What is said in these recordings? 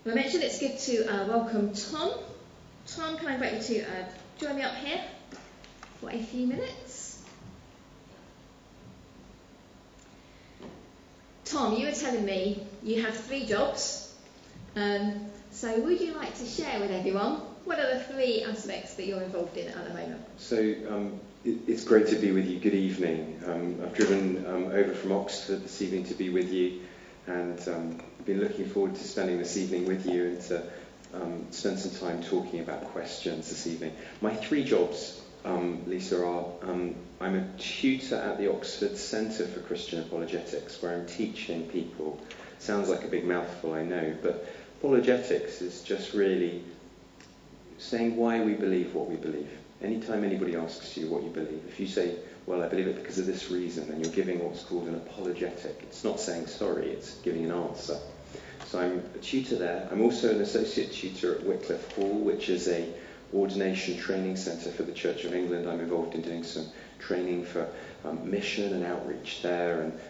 I mentioned it's good to welcome Tom. Tom, can I invite you to join me up here for a few minutes? Tom, you were telling me you have 3 jobs. So would you like to share with everyone what are the 3 aspects that you're involved in at the moment? So it's great to be with you. Good evening. I've driven over from Oxford this evening to be with you, and I've been looking forward to spending this evening with you and to spend some time talking about questions this evening. My 3 jobs, Lisa, are I'm a tutor at the Oxford Centre for Christian Apologetics, where I'm teaching people. Sounds like a big mouthful, I know, but apologetics is just really saying why we believe what we believe. Anytime anybody asks you what you believe, if you say, well, I believe it because of this reason, then you're giving what's called an apologetic. It's not saying sorry, it's giving an answer. So I'm a tutor there. I'm also an associate tutor at Wycliffe Hall, which is a ordination training centre for the Church of England. I'm involved in doing some training for mission and outreach there, and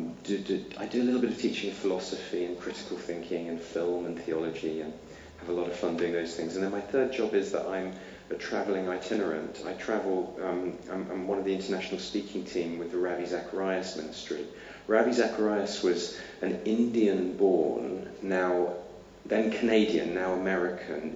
I do a little bit of teaching of philosophy and critical thinking and film and theology, and have a lot of fun doing those things. And then my 3rd job is that I'm a travelling itinerant. I travel, I'm one of the international speaking team with the Ravi Zacharias ministry. Ravi Zacharias was an Indian-born, then Canadian, now American,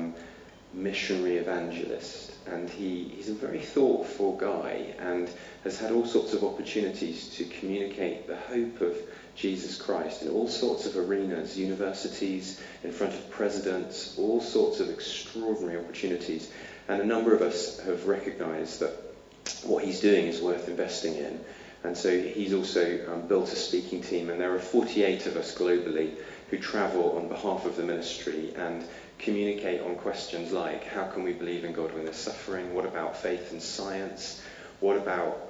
missionary evangelist, and he's a very thoughtful guy and has had all sorts of opportunities to communicate the hope of Jesus Christ in all sorts of arenas, universities, in front of presidents, all sorts of extraordinary opportunities. And a number of us have recognised that what he's doing is worth investing in. And so he's also built a speaking team, and there are 48 of us globally who travel on behalf of the ministry and communicate on questions like, how can we believe in God when there's suffering? What about faith and science? What about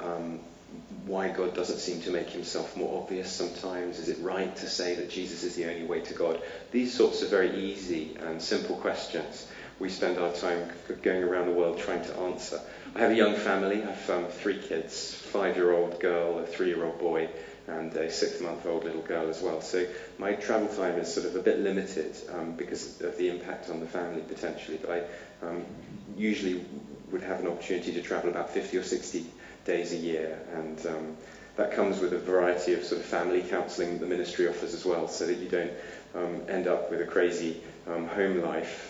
why God doesn't seem to make himself more obvious sometimes? Is it right to say that Jesus is the only way to God? These sorts of very easy and simple questions we spend our time going around the world trying to answer. I have a young family. I have 3 kids, a 5-year-old girl, a 3-year-old boy, and a 6-month-old little girl as well. So my travel time is sort of a bit limited because of the impact on the family potentially. But I usually would have an opportunity to travel about 50 or 60 days a year, and that comes with a variety of sort of family counselling the ministry offers as well, so that you don't end up with a crazy home life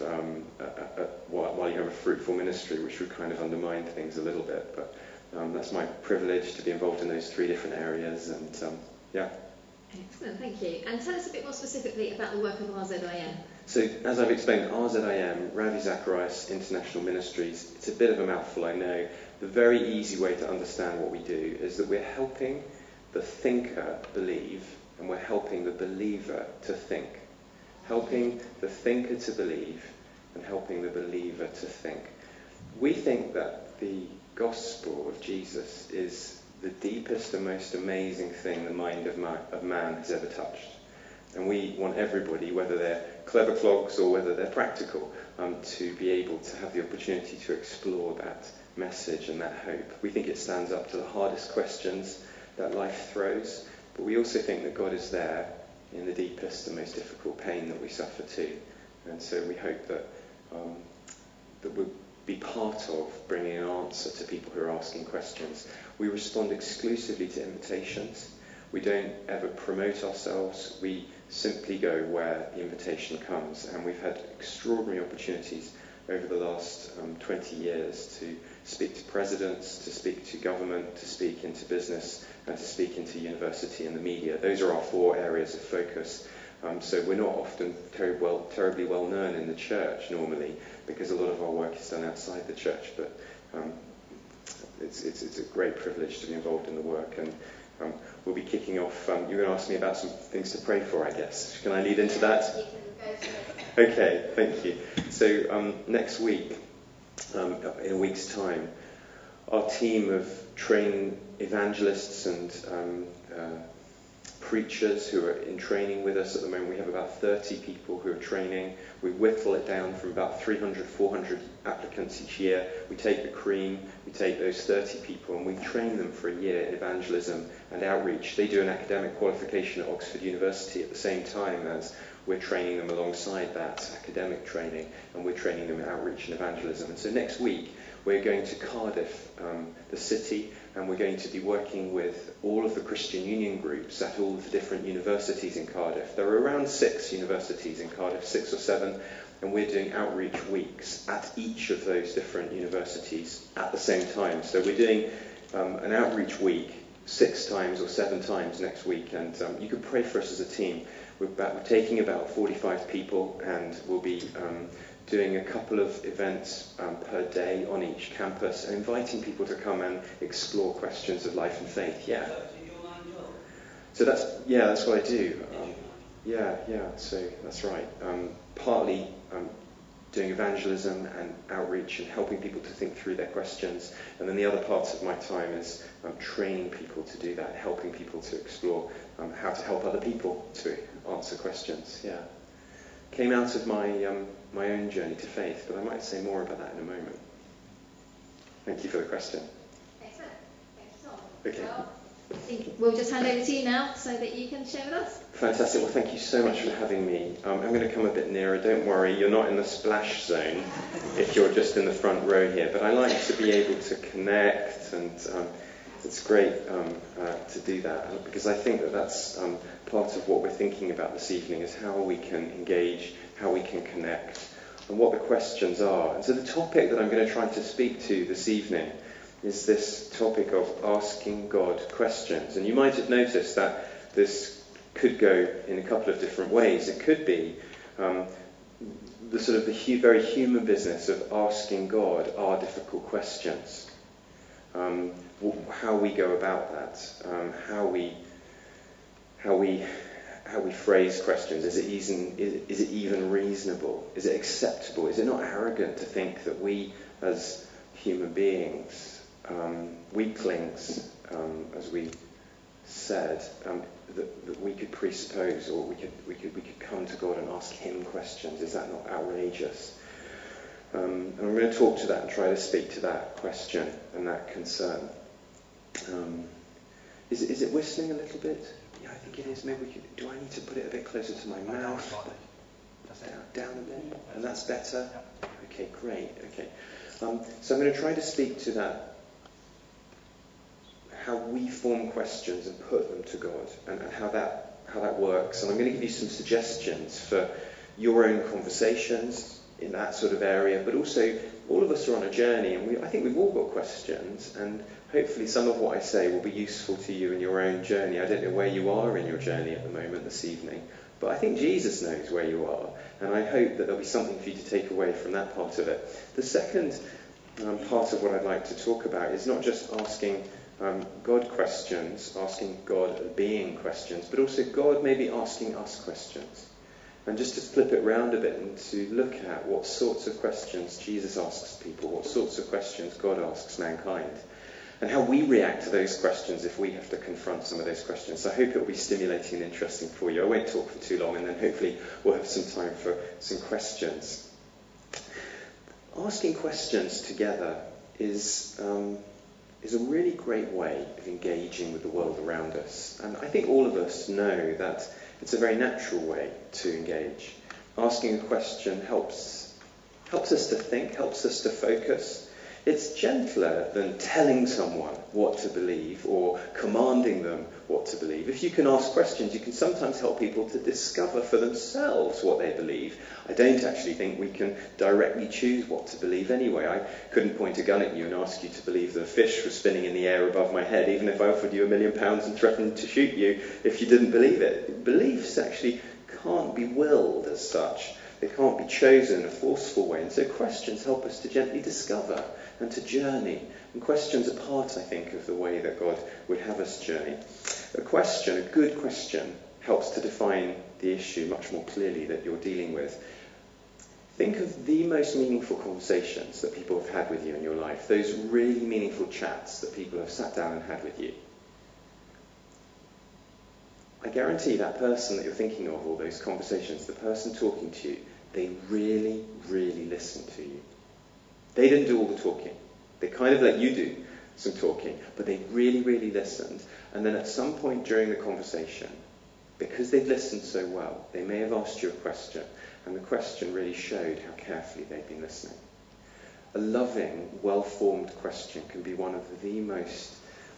while you have a fruitful ministry, which would kind of undermine things a little bit. But that's my privilege to be involved in those 3 different areas, and yeah. Excellent, thank you. And tell us a bit more specifically about the work of RZIM. So, as I've explained, RZIM, Ravi Zacharias International Ministries, it's a bit of a mouthful, I know. The very easy way to understand what we do is that we're helping the thinker believe, and we're helping the believer to think. Helping the thinker to believe, and helping the believer to think. We think that the gospel of Jesus is the deepest and most amazing thing the mind of man has ever touched. And we want everybody, whether they're clever clogs or whether they're practical, to be able to have the opportunity to explore that message and that hope. We think it stands up to the hardest questions that life throws, but we also think that God is there in the deepest and most difficult pain that we suffer too. And so we hope that we'll be part of bringing an answer to people who are asking questions. We respond exclusively to invitations. We don't ever promote ourselves. We simply go where the invitation comes. And we've had extraordinary opportunities over the last 20 years to speak to presidents, to speak to government, to speak into business, and to speak into university and the media. Those are our 4 areas of focus. So we're not often terribly well known in the church normally, because a lot of our work is done outside the church. But it's a great privilege to be involved in the work. And we'll be kicking off. You're going to ask me about some things to pray for, I guess. Can I lead into that? You can go for it. Okay, thank you. So next week, in a week's time, our team of trained evangelists and preachers who are in training with us at the moment. We have about 30 people who are training. We whittle it down from about 300, 400 applicants each year. We take the cream, we take those 30 people, and we train them for a year in evangelism and outreach. They do an academic qualification at Oxford University at the same time as we're training them alongside that academic training, and we're training them in outreach and evangelism. And so next week, we're going to Cardiff, the city, and we're going to be working with all of the Christian Union groups at all of the different universities in Cardiff. There are around 6 universities in Cardiff, 6 or 7, and we're doing outreach weeks at each of those different universities at the same time. So we're doing an outreach week 6 times or 7 times next week, and you can pray for us as a team. We're taking about 45 people, and we'll be doing a couple of events per day on each campus, and inviting people to come and explore questions of life and faith. Yeah. So that's what I do. So that's right. Partly doing evangelism and outreach and helping people to think through their questions, and then the other part of my time is training people to do that, helping people to explore how to help other people to answer questions. Yeah. Came out of my own journey to faith, but I might say more about that in a moment. Thank you for the question. Excellent. Thank you, Tom. Okay. Well, I think we'll just hand over to you now so that you can share with us. Fantastic. Well, thank you so much for having me. I'm going to come a bit nearer. Don't worry, you're not in the splash zone if you're just in the front row here. But I like to be able to connect, and it's great to do that, because I think that that's part of what we're thinking about this evening, is how we can engage, how we can connect, and what the questions are. And so the topic that I'm going to try to speak to this evening is this topic of asking God questions. And you might have noticed that this could go in a couple of different ways. It could be the sort of the very human business of asking God our difficult questions. How we go about that, how we phrase questions. Is it even reasonable? Is it acceptable? Is it not arrogant to think that we, as human beings, weaklings, as we said, that we could presuppose, or we could come to God and ask Him questions? Is that not outrageous? And I'm going to talk to that and try to speak to that question and that concern. Is it whistling a little bit? Yeah, I think it is. Maybe we could. Do I need to put it a bit closer to my mouth? Down a bit, and that's better. Okay, great. Okay, so I'm going to try to speak to that. How we form questions and put them to God, and how that works. And I'm going to give you some suggestions for your own conversations in that sort of area, but also all of us are on a journey, and I think we've all got questions, and hopefully some of what I say will be useful to you in your own journey. I don't know where you are in your journey at the moment this evening, but I think Jesus knows where you are, and I hope that there'll be something for you to take away from that part of it. The second part of what I'd like to talk about is not just asking God questions, asking God a being questions, but also God maybe asking us questions. And just to flip it round a bit and to look at what sorts of questions Jesus asks people, what sorts of questions God asks mankind, and how we react to those questions if we have to confront some of those questions. So I hope it will be stimulating and interesting for you. I won't talk for too long, and then hopefully we'll have some time for some questions. Asking questions together is a really great way of engaging with the world around us. And I think all of us know that it's a very natural way to engage. Asking a question helps us to think, helps us to focus. It's gentler than telling someone what to believe or commanding them what to believe. If you can ask questions, you can sometimes help people to discover for themselves what they believe. I don't actually think we can directly choose what to believe anyway. I couldn't point a gun at you and ask you to believe that a fish was spinning in the air above my head, even if I offered you £1 million and threatened to shoot you if you didn't believe it. Beliefs actually can't be willed as such. They can't be chosen in a forceful way. And so questions help us to gently discover and to journey. And questions are part, I think, of the way that God would have us journey. A good question, helps to define the issue much more clearly that you're dealing with. Think of the most meaningful conversations that people have had with you in your life, those really meaningful chats that people have sat down and had with you. I guarantee that person that you're thinking of, or those conversations, the person talking to you, they really, really listen to you. They didn't do all the talking. They kind of let you do some talking, but they really, really listened. And then at some point during the conversation, because they've listened so well, they may have asked you a question, and the question really showed how carefully they've been listening. A loving, well-formed question can be one of the most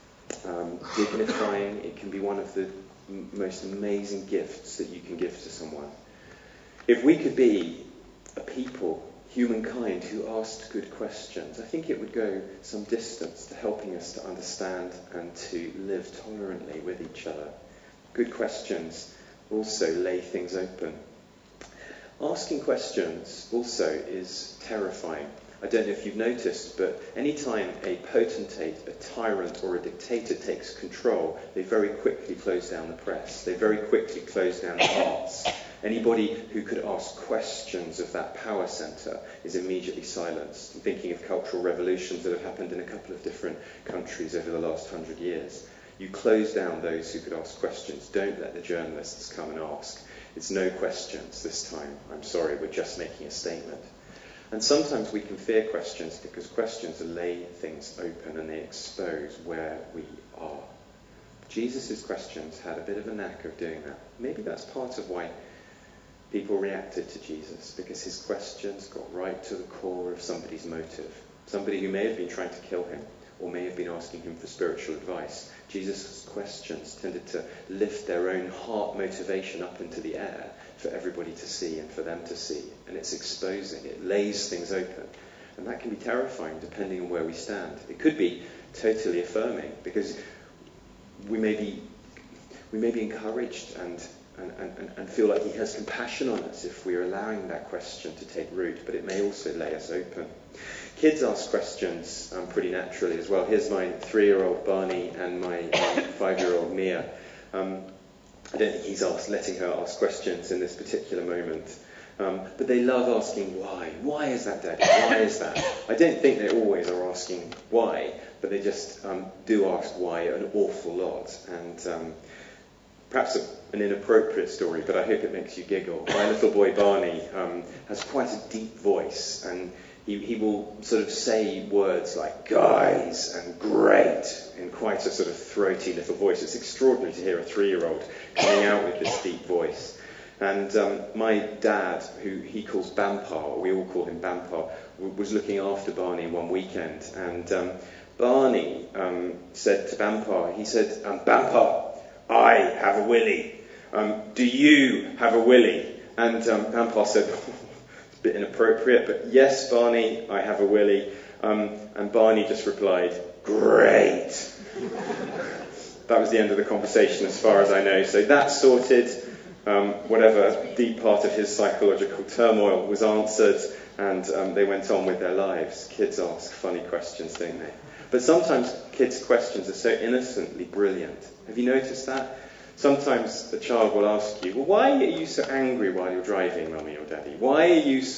dignifying, it can be one of the most amazing gifts that you can give to someone. If we could be a people, humankind, who asked good questions, I think it would go some distance to helping us to understand and to live tolerantly with each other. Good questions also lay things open. Asking questions also is terrifying. I don't know if you've noticed, but any time a potentate, a tyrant or a dictator takes control, they very quickly close down the press. They very quickly close down the arts. Anybody who could ask questions of that power centre is immediately silenced. I'm thinking of cultural revolutions that have happened in a couple of different countries over the last 100 years. You close down those who could ask questions. Don't let the journalists come and ask. It's no questions this time. I'm sorry, we're just making a statement. And sometimes we can fear questions because questions lay things open and they expose where we are. Jesus' questions had a bit of a knack of doing that. Maybe that's part of why people reacted to Jesus, because his questions got right to the core of somebody's motive. Somebody who may have been trying to kill him or may have been asking him for spiritual advice. Jesus' questions tended to lift their own heart motivation up into the air for everybody to see and for them to see. And it's exposing, it lays things open. And that can be terrifying depending on where we stand. It could be totally affirming because we may be encouraged and feel like he has compassion on us if we're allowing that question to take root, but it may also lay us open. Kids ask questions pretty naturally as well. Here's my 3-year-old Barney and my 5-year-old Mia. I don't think he's letting her ask questions in this particular moment. But they love asking why. Why is that, Daddy? Why is that? I don't think they always are asking why, but they just do ask why an awful lot. And perhaps an inappropriate story, but I hope it makes you giggle. My little boy Barney has quite a deep voice, and he will sort of say words like guys and great in quite a sort of throaty little voice. It's extraordinary to hear a 3-year-old coming out with this deep voice. And my dad, who he calls Bampa, or we all call him Bampa, was looking after Barney one weekend. And Barney said to Bampa, he said, Bampa, I have a willy. Do you have a willy? And Bampa said, a bit inappropriate, but yes, Barney, I have a willy. And Barney just replied, great. That was the end of the conversation as far as I know. So that sorted. Whatever deep part of his psychological turmoil was answered, and they went on with their lives. Kids ask funny questions, don't they? But sometimes kids' questions are so innocently brilliant. Have you noticed that? Sometimes a child will ask you, well, why are you so angry while you're driving, Mummy or Daddy? Why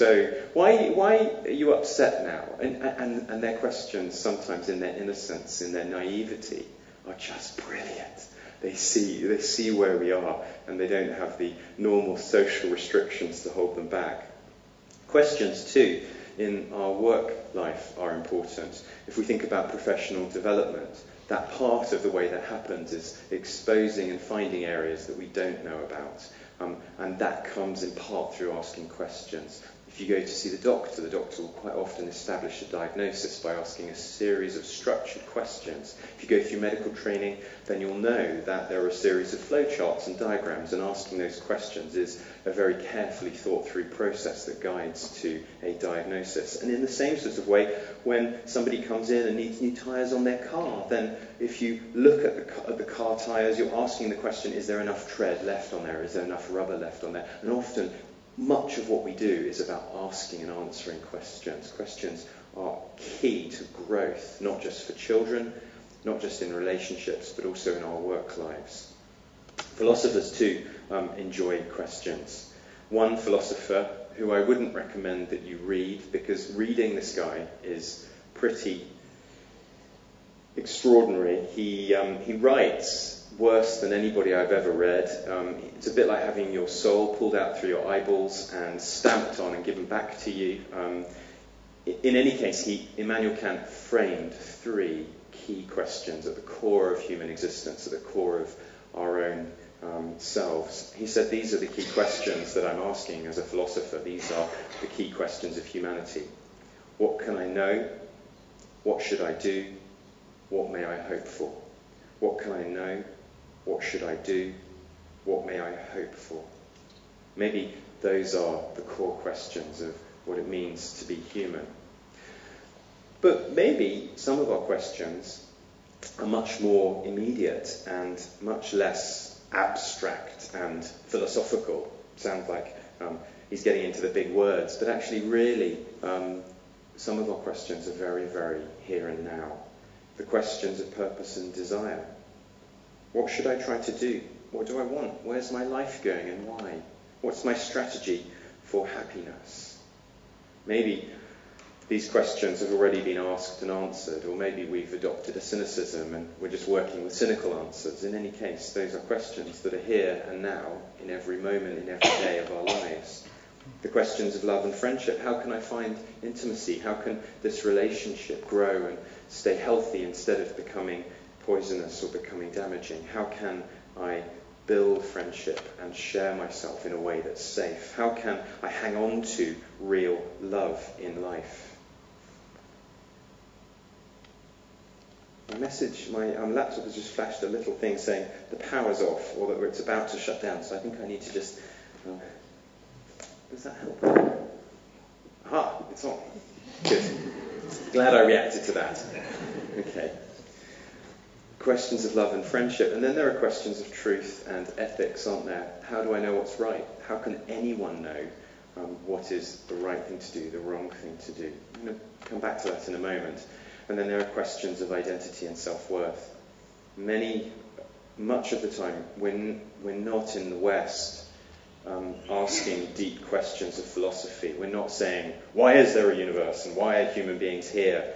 are you upset now? And their questions, sometimes in their innocence, in their naivety, are just brilliant. They see where we are, and they don't have the normal social restrictions to hold them back. Questions, too, in our work life are important. If we think about professional development, that part of the way that happens is exposing and finding areas that we don't know about. And that comes in part through asking questions. If you go to see the doctor will quite often establish a diagnosis by asking a series of structured questions. If you go through medical training, then you'll know that there are a series of flowcharts and diagrams, and asking those questions is a very carefully thought through process that guides to a diagnosis. And in the same sort of way, when somebody comes in and needs new tyres on their car, then if you look at the car tyres, you're asking the question, is there enough tread left on there? Is there enough rubber left on there? And often, much of what we do is about asking and answering questions. Questions are key to growth, not just for children, not just in relationships, but also in our work lives. Philosophers, too, enjoy questions. One philosopher who I wouldn't recommend that you read, because reading this guy is pretty extraordinary. He writes worse than anybody I've ever read. It's a bit like having your soul pulled out through your eyeballs and stamped on and given back to you. In any case, Immanuel Kant framed 3 key questions at the core of human existence, at the core of our own selves. He said these are the key questions that I'm asking as a philosopher. These are the key questions of humanity. What can I know? What should I do? What may I hope for? What can I know? What should I do? What may I hope for? Maybe those are the core questions of what it means to be human. But maybe some of our questions are much more immediate and much less abstract and philosophical. Sounds like he's getting into the big words, but actually really some of our questions are very, very here and now. The questions of purpose and desire. What should I try to do? What do I want? Where's my life going and why? What's my strategy for happiness? Maybe these questions have already been asked and answered, or maybe we've adopted a cynicism and we're just working with cynical answers. In any case, those are questions that are here and now, in every moment, in every day of our lives. The questions of love and friendship. How can I find intimacy? How can this relationship grow and stay healthy instead of becoming poisonous or becoming damaging? How can I build friendship and share myself in a way that's safe? How can I hang on to real love in life? My laptop has just flashed a little thing saying the power's off, or that it's about to shut down, so I think I need to just... does that help? Aha, it's on. Good. Glad I reacted to that. Okay. Questions of love and friendship. And then there are questions of truth and ethics, aren't there? How do I know what's right? How can anyone know what is the right thing to do, the wrong thing to do? I'm going to come back to that in a moment. And then there are questions of identity and self-worth. Much of the time, we're not in the West asking deep questions of philosophy. We're not saying, why is there a universe and why are human beings here?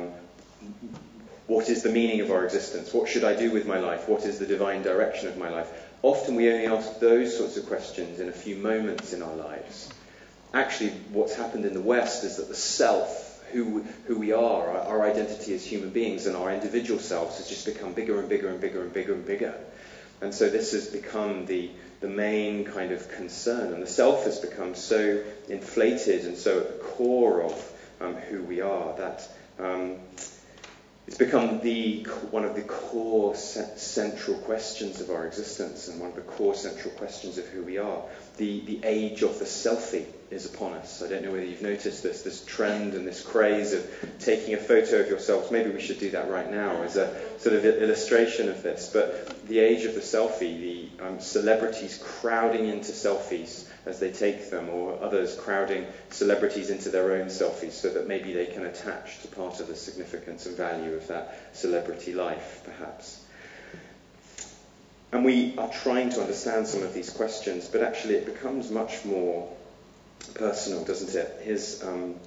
What is the meaning of our existence? What should I do with my life? What is the divine direction of my life? Often we only ask those sorts of questions in a few moments in our lives. Actually, what's happened in the West is that the self, who we are, our identity as human beings and our individual selves has just become bigger and bigger and bigger and bigger and bigger. And so this has become the main kind of concern. And the self has become so inflated and so at the core of who we are that it's become one of the core central questions of our existence and one of the core central questions of who we are. The age of the selfie is upon us. I don't know whether you've noticed this trend and this craze of taking a photo of yourselves. Maybe we should do that right now as a sort of illustration of this. But the age of the selfie, the celebrities crowding into selfies as they take them, or others crowding celebrities into their own selfies so that maybe they can attach to part of the significance and value of that celebrity life, perhaps. And we are trying to understand some of these questions, but actually it becomes much more personal, doesn't it? Here's an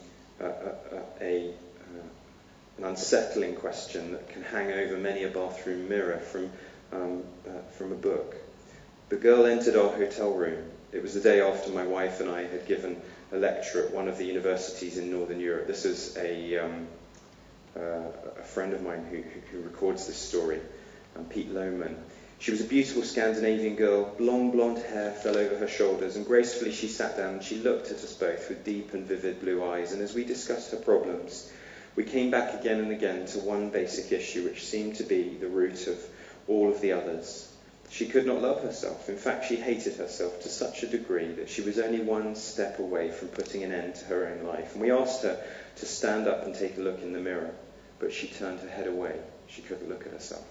unsettling question that can hang over many a bathroom mirror from a book. The girl entered our hotel room. It was the day after my wife and I had given a lecture at one of the universities in Northern Europe. This is a friend of mine who records this story, Pete Lohman. She was a beautiful Scandinavian girl. Long blonde hair fell over her shoulders, and gracefully she sat down and she looked at us both with deep and vivid blue eyes. And as we discussed her problems, we came back again and again to one basic issue which seemed to be the root of all of the others. She could not love herself. In fact, she hated herself to such a degree that she was only one step away from putting an end to her own life. And we asked her to stand up and take a look in the mirror, but she turned her head away. She couldn't look at herself.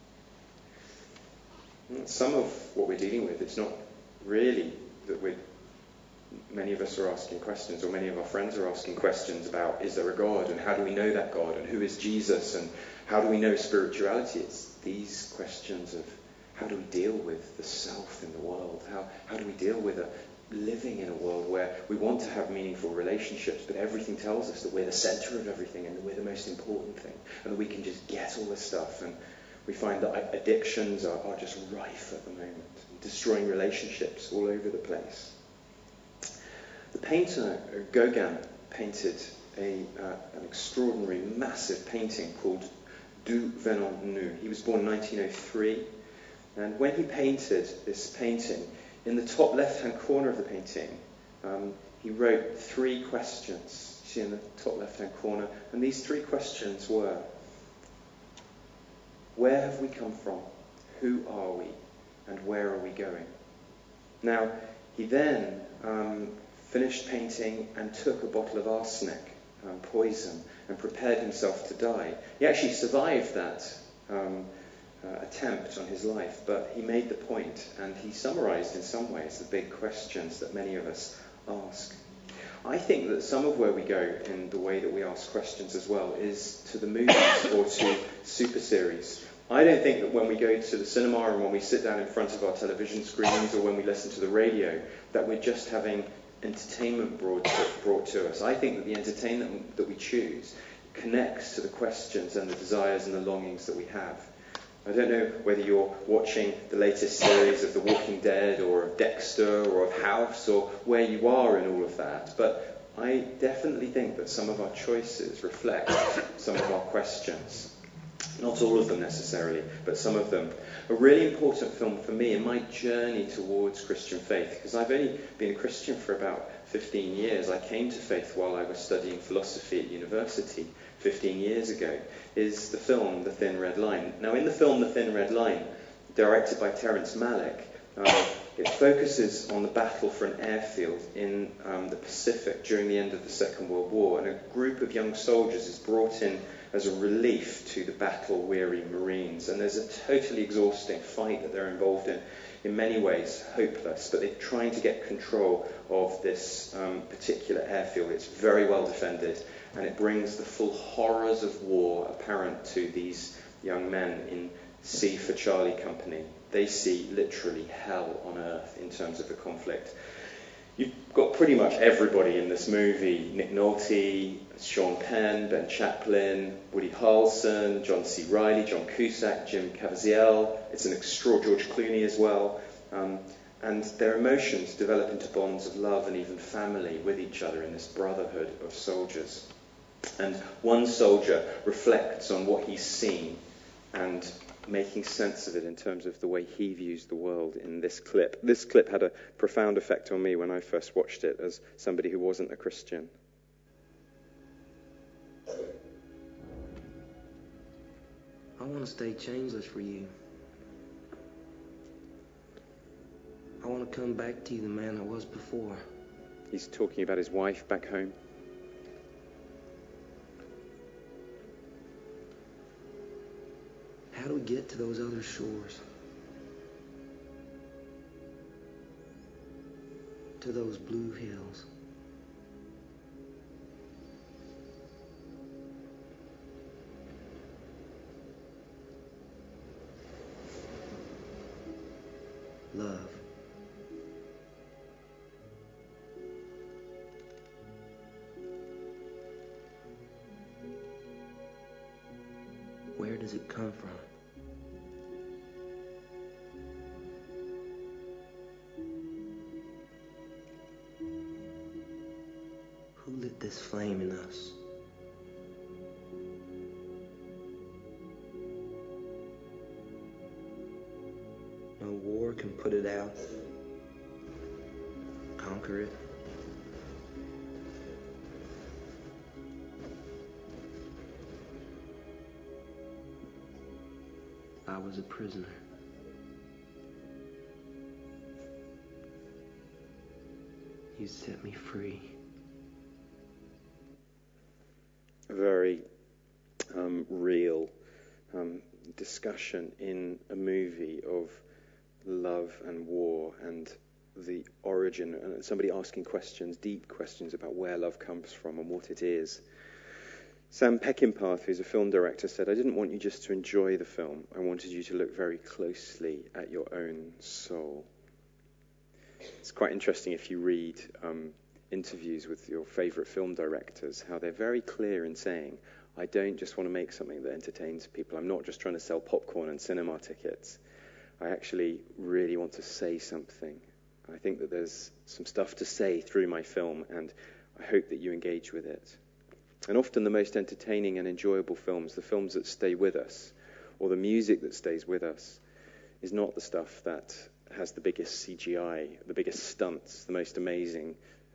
Some of what we're dealing with, it's not really that many of us are asking questions, or many of our friends are asking questions about, is there a God, and how do we know that God, and who is Jesus, and how do we know spirituality? It's these questions of how do we deal with the self in the world? How do we deal with living in a world where we want to have meaningful relationships, but everything tells us that we're the center of everything and that we're the most important thing, and that we can just get all this stuff and We find that addictions are just rife at the moment, destroying relationships all over the place. The painter Gauguin painted an extraordinary, massive painting called D'où venons-nous. He was born in 1903, and when he painted this painting, in the top left-hand corner of the painting, he wrote 3 questions. You see in the top left-hand corner, and these 3 questions were: where have we come from? Who are we? And where are we going? Now, he then finished painting and took a bottle of arsenic, poison, and prepared himself to die. He actually survived that attempt on his life, but he made the point, and he summarized in some ways the big questions that many of us ask. I think that some of where we go in the way that we ask questions as well is to the movies or to super series. I don't think that when we go to the cinema and when we sit down in front of our television screens or when we listen to the radio that we're just having entertainment brought to us. I think that the entertainment that we choose connects to the questions and the desires and the longings that we have. I don't know whether you're watching the latest series of The Walking Dead or of Dexter or of House or where you are in all of that, but I definitely think that some of our choices reflect some of our questions. Not all of them necessarily, but some of them. A really important film for me in my journey towards Christian faith, because I've only been a Christian for about 15 years. I came to faith while I was studying philosophy at university 15 years ago, is the film The Thin Red Line. Now, in the film The Thin Red Line, directed by Terrence Malick, it focuses on the battle for an airfield in the Pacific during the end of the Second World War, and a group of young soldiers is brought in as a relief to the battle-weary Marines. And there's a totally exhausting fight that they're involved in many ways hopeless, but they're trying to get control of this particular airfield. It's very well defended, and it brings the full horrors of war apparent to these young men in C for Charlie Company. They see literally hell on earth in terms of the conflict. You've got pretty much everybody in this movie. Nick Nolte, Sean Penn, Ben Chaplin, Woody Harrelson, John C. Reilly, John Cusack, Jim Caviezel. It's an extraordinary George Clooney as well. And their emotions develop into bonds of love and even family with each other in this brotherhood of soldiers. And one soldier reflects on what he's seen and making sense of it in terms of the way he views the world in this clip. This clip had a profound effect on me when I first watched it as somebody who wasn't a Christian. I want to stay changeless for you. I want to come back to you the man I was before. He's talking about his wife back home. How do we get to those other shores? To those blue hills? Love. Where does it come from? Who lit this flame in us? No war can put it out, conquer it. I was a prisoner. You set me free. A very real discussion in a movie of love and war and the origin, and somebody asking questions, deep questions about where love comes from and what it is. Sam Peckinpah, who's a film director, said, "I didn't want you just to enjoy the film. I wanted you to look very closely at your own soul." It's quite interesting if you read interviews with your favourite film directors, how they're very clear in saying, I don't just want to make something that entertains people. I'm not just trying to sell popcorn and cinema tickets. I actually really want to say something. I think that there's some stuff to say through my film, and I hope that you engage with it. And often the most entertaining and enjoyable films, the films that stay with us, or the music that stays with us, is not the stuff that has the biggest CGI, the biggest stunts, the most amazing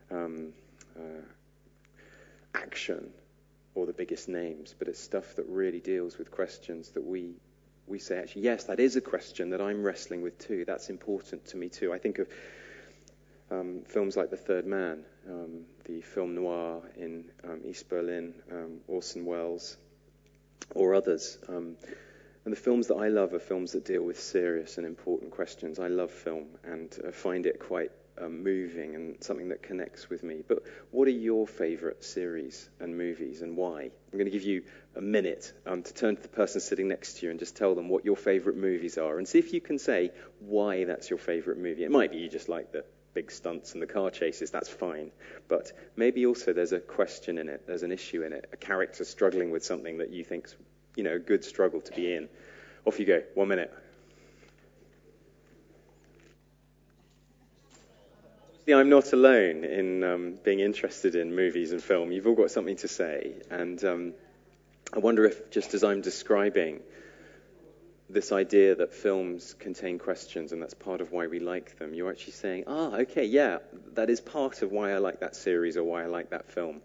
action, or the biggest names, but it's stuff that really deals with questions that we say, actually, yes, that is a question that I'm wrestling with too. That's important to me too. I think of films like The Third Man, the film noir in East Berlin, Orson Welles, or others. And the films that I love are films that deal with serious and important questions. I love film and find it quite moving and something that connects with me. But what are your favourite series and movies, and why? I'm going to give you a minute to turn to the person sitting next to you and just tell them what your favourite movies are, and see if you can say why that's your favourite movie. It might be you just like the big stunts and the car chases, that's fine. But maybe also there's a question in it, there's an issue in it, a character struggling with something that you think's, a good struggle to be in. Off you go, 1 minute. I'm not alone in being interested in movies and film. You've all got something to say, and I wonder if, just as I'm describing this idea that films contain questions and that's part of why we like them, you're actually saying, okay, yeah, that is part of why I like that series or why I like that film.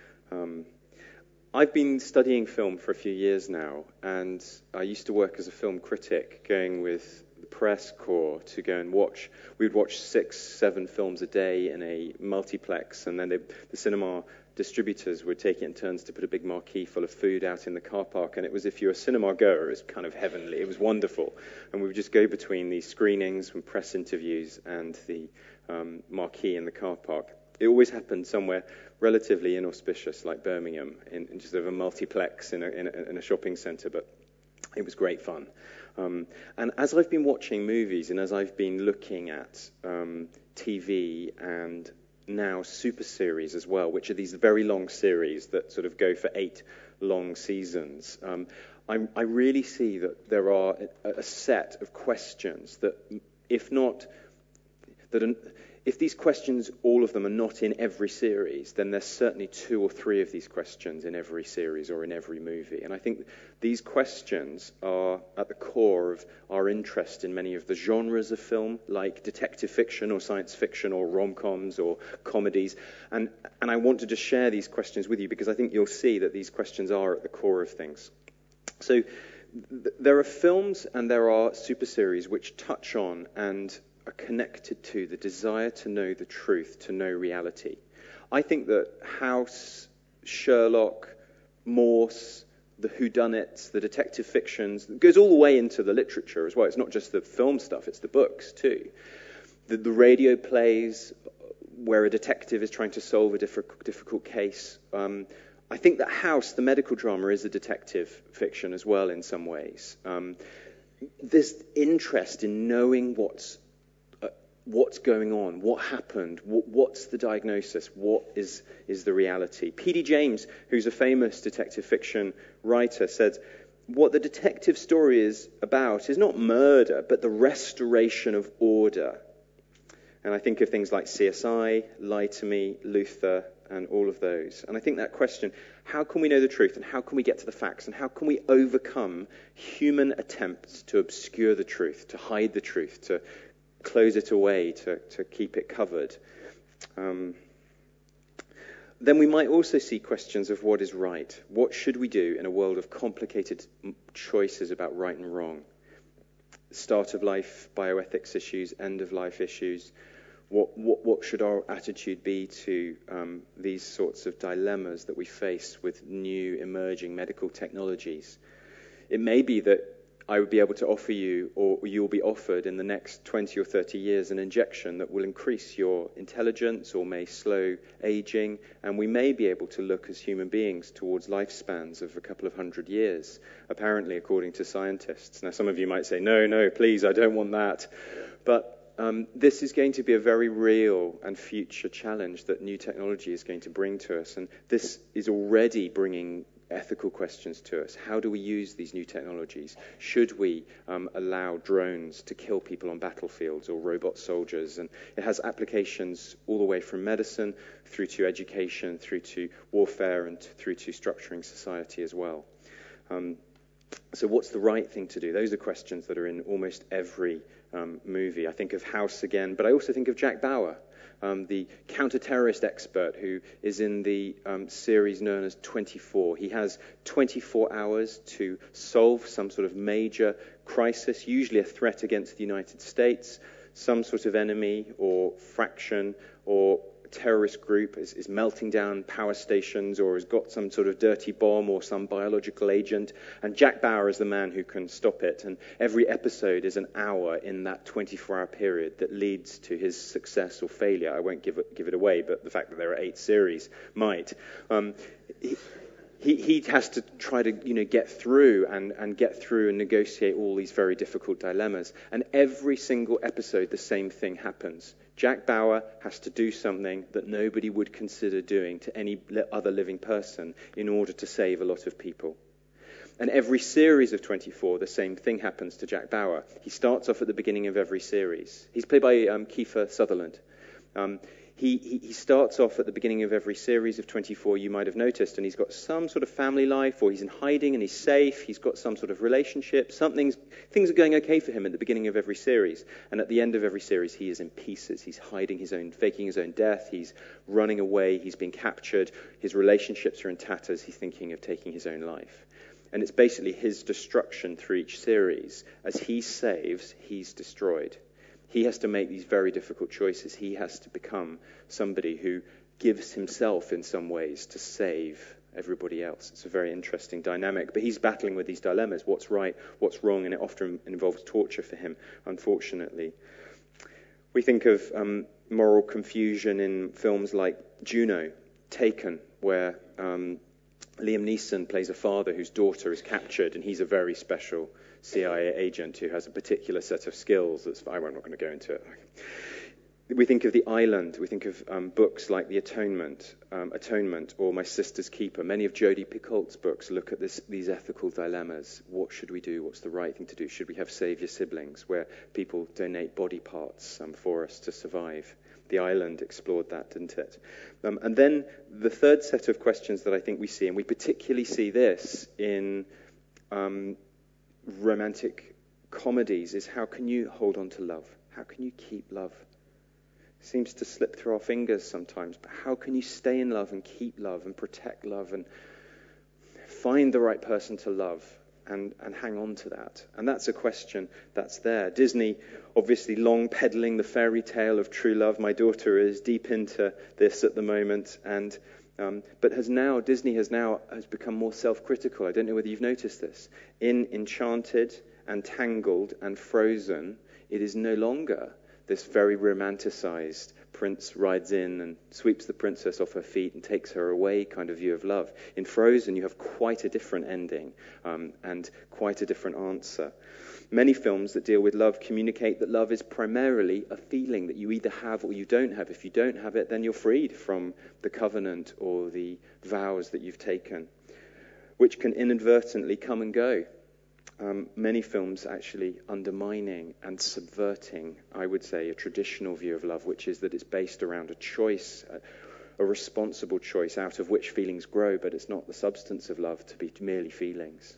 I've been studying film for a few years now, and I used to work as a film critic, going with the press corps to go and watch. We'd watch 6-7 films a day in a multiplex, and then the cinema distributors would take it in turns to put a big marquee full of food out in the car park, and it was, if you're a cinema goer, it was kind of heavenly. It was wonderful. And we would just go between these screenings and press interviews and the marquee in the car park. It always happened somewhere relatively inauspicious, like Birmingham, in just sort of a multiplex in a shopping centre, but it was great fun. And as I've been watching movies and as I've been looking at TV and now super series as well, which are these very long series that sort of go for 8 long seasons, I really see that there are a set of questions that, if these questions, all of them, are not in every series, then there's certainly 2 or 3 of these questions in every series or in every movie. And I think these questions are at the core of our interest in many of the genres of film, like detective fiction or science fiction or rom-coms or comedies. And I want to just share these questions with you because I think you'll see that these questions are at the core of things. So there are films and there are super series which touch on and are connected to the desire to know the truth, to know reality. I think that House, Sherlock, Morse, the whodunits, the detective fictions, it goes all the way into the literature as well. It's not just the film stuff, it's the books too. The radio plays where a detective is trying to solve a difficult case. I think that House, the medical drama, is a detective fiction as well in some ways. This interest in knowing what's going on, what happened, what's the diagnosis, what is the reality. P.D. James, who's a famous detective fiction writer, said, what the detective story is about is not murder, but the restoration of order. And I think of things like CSI, Lie to Me, Luther, and all of those. And I think that question, how can we know the truth, and how can we get to the facts, and how can we overcome human attempts to obscure the truth, to hide the truth, to close it away, to keep it covered. Then we might also see questions of what is right. What should we do in a world of complicated choices about right and wrong? Start of life bioethics issues, end of life issues. What should our attitude be to these sorts of dilemmas that we face with new emerging medical technologies? It may be that I would be able to offer you, or you will be offered in the next 20 or 30 years, an injection that will increase your intelligence or may slow aging, and we may be able to look as human beings towards lifespans of a couple of 100 years, apparently, according to scientists. Now, some of you might say, no, please, I don't want that. But this is going to be a very real and future challenge that new technology is going to bring to us, and this is already bringing ethical questions to us. How do we use these new technologies? Should we allow drones to kill people on battlefields or robot soldiers? And it has applications all the way from medicine through to education, through to warfare, and through to structuring society as well. So what's the right thing to do? Those are questions that are in almost every movie. I think of House again, but I also think of Jack Bauer, the counter-terrorist expert who is in the series known as 24. He has 24 hours to solve some sort of major crisis, usually a threat against the United States, some sort of enemy or fraction or terrorist group is melting down power stations or has got some sort of dirty bomb or some biological agent, and Jack Bauer is the man who can stop it. And every episode is an hour in that 24-hour period that leads to his success or failure. I won't give it away, but the fact that there are 8 series might. He has to try to get through and negotiate all these very difficult dilemmas. And every single episode, the same thing happens. Jack Bauer has to do something that nobody would consider doing to any other living person in order to save a lot of people. And every series of 24, the same thing happens to Jack Bauer. He starts off at the beginning of every series. He's played by Kiefer Sutherland. He starts off at the beginning of every series of 24, you might have noticed, and he's got some sort of family life, or he's in hiding and he's safe, he's got some sort of relationship, things are going okay for him at the beginning of every series, and at the end of every series he is in pieces. He's faking his own death, he's running away, he's been captured, his relationships are in tatters, he's thinking of taking his own life. And it's basically his destruction through each series. As he saves, he's destroyed. He has to make these very difficult choices. He has to become somebody who gives himself in some ways to save everybody else. It's a very interesting dynamic. But he's battling with these dilemmas. What's right, what's wrong, and it often involves torture for him, unfortunately. We think of moral confusion in films like Juno, Taken, where Liam Neeson plays a father whose daughter is captured, and he's a very special CIA agent who has a particular set of skills. I'm not going to go into it. We think of The Island. We think of books like The Atonement, or My Sister's Keeper. Many of Jodi Picoult's books look at these ethical dilemmas. What should we do? What's the right thing to do? Should we have saviour siblings, where people donate body parts for us to survive? The Island explored that, didn't it? And then the third set of questions that I think we see, and we particularly see this in romantic comedies, is how can you hold on to love? How can you keep love? It seems to slip through our fingers sometimes, but how can you stay in love and keep love and protect love and find the right person to love and hang on to that? And that's a question that's there. Disney obviously long peddling the fairy tale of true love. My daughter is deep into this at the moment, and but Disney has become more self-critical. I don't know whether you've noticed this. In Enchanted and Tangled and Frozen, it is no longer this very romanticized prince rides in and sweeps the princess off her feet and takes her away kind of view of love. In Frozen, you have quite a different ending and quite a different answer. Many films that deal with love communicate that love is primarily a feeling that you either have or you don't have. If you don't have it, then you're freed from the covenant or the vows that you've taken, which can inadvertently come and go. Many films actually undermining and subverting, I would say, a traditional view of love, which is that it's based around a choice, a responsible choice out of which feelings grow, but it's not the substance of love to be merely feelings.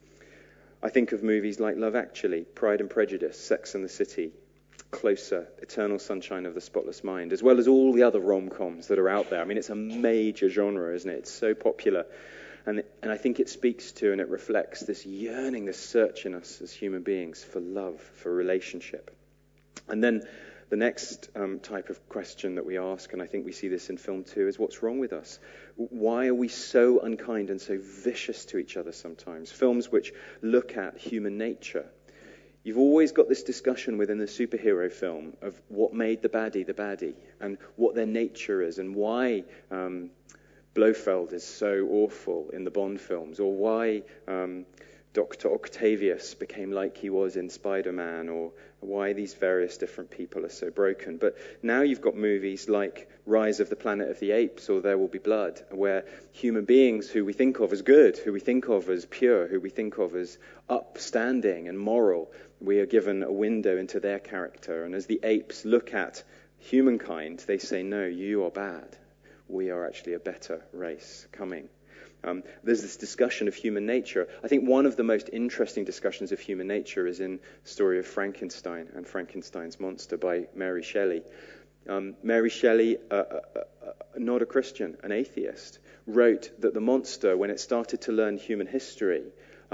I think of movies like Love Actually, Pride and Prejudice, Sex and the City, Closer, Eternal Sunshine of the Spotless Mind, as well as all the other rom-coms that are out there. I mean, it's a major genre, isn't it? It's so popular. And I think it speaks to and it reflects this yearning, this search in us as human beings for love, for relationship. And then the next type of question that we ask, and I think we see this in film too, is what's wrong with us? Why are we so unkind and so vicious to each other sometimes? Films which look at human nature. You've always got this discussion within the superhero film of what made the baddie, and what their nature is, and why Blofeld is so awful in the Bond films, or why Dr. Octavius became like he was in Spider-Man, or why these various different people are so broken. But now you've got movies like Rise of the Planet of the Apes or There Will Be Blood, where human beings who we think of as good, who we think of as pure, who we think of as upstanding and moral, we are given a window into their character. And as the apes look at humankind, they say, no, you are bad. We are actually a better race coming. There's this discussion of human nature. I think one of the most interesting discussions of human nature is in the story of Frankenstein and Frankenstein's Monster by Mary Shelley. Mary Shelley, not a Christian, an atheist, wrote that the monster, when it started to learn human history,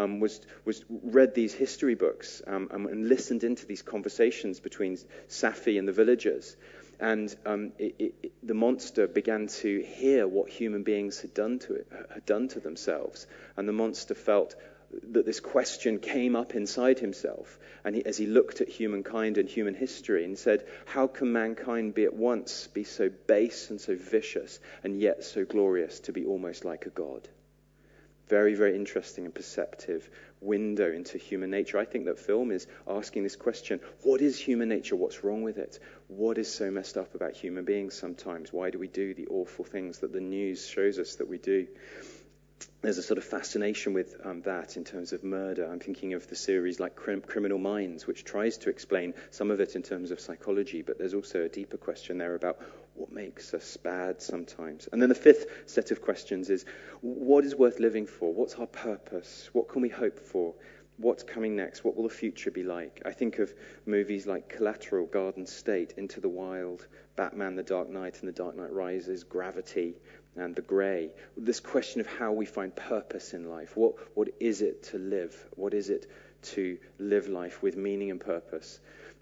read these history books and listened into these conversations between Safi and the villagers. And the monster began to hear what human beings had done to themselves. And the monster felt that this question came up inside himself. And as he looked at humankind and human history and said, how can mankind be at once be so base and so vicious and yet so glorious to be almost like a god? Very, very interesting and perceptive window into human nature. I think that film is asking this question: what is human nature? What's wrong with it? What is so messed up about human beings sometimes? Why do we do the awful things that the news shows us that we do? There's a sort of fascination with that in terms of murder. I'm thinking of the series like Criminal Minds, which tries to explain some of it in terms of psychology, but there's also a deeper question there about what makes us bad sometimes. And then the fifth set of questions is, what is worth living for? What's our purpose? What can we hope for? What's coming next? What will the future be like? I think of movies like Collateral, Garden State, Into the Wild, Batman, The Dark Knight and The Dark Knight Rises, Gravity, and The Grey. This question of how we find purpose in life. What is it to live? What is it to live life with meaning and purpose?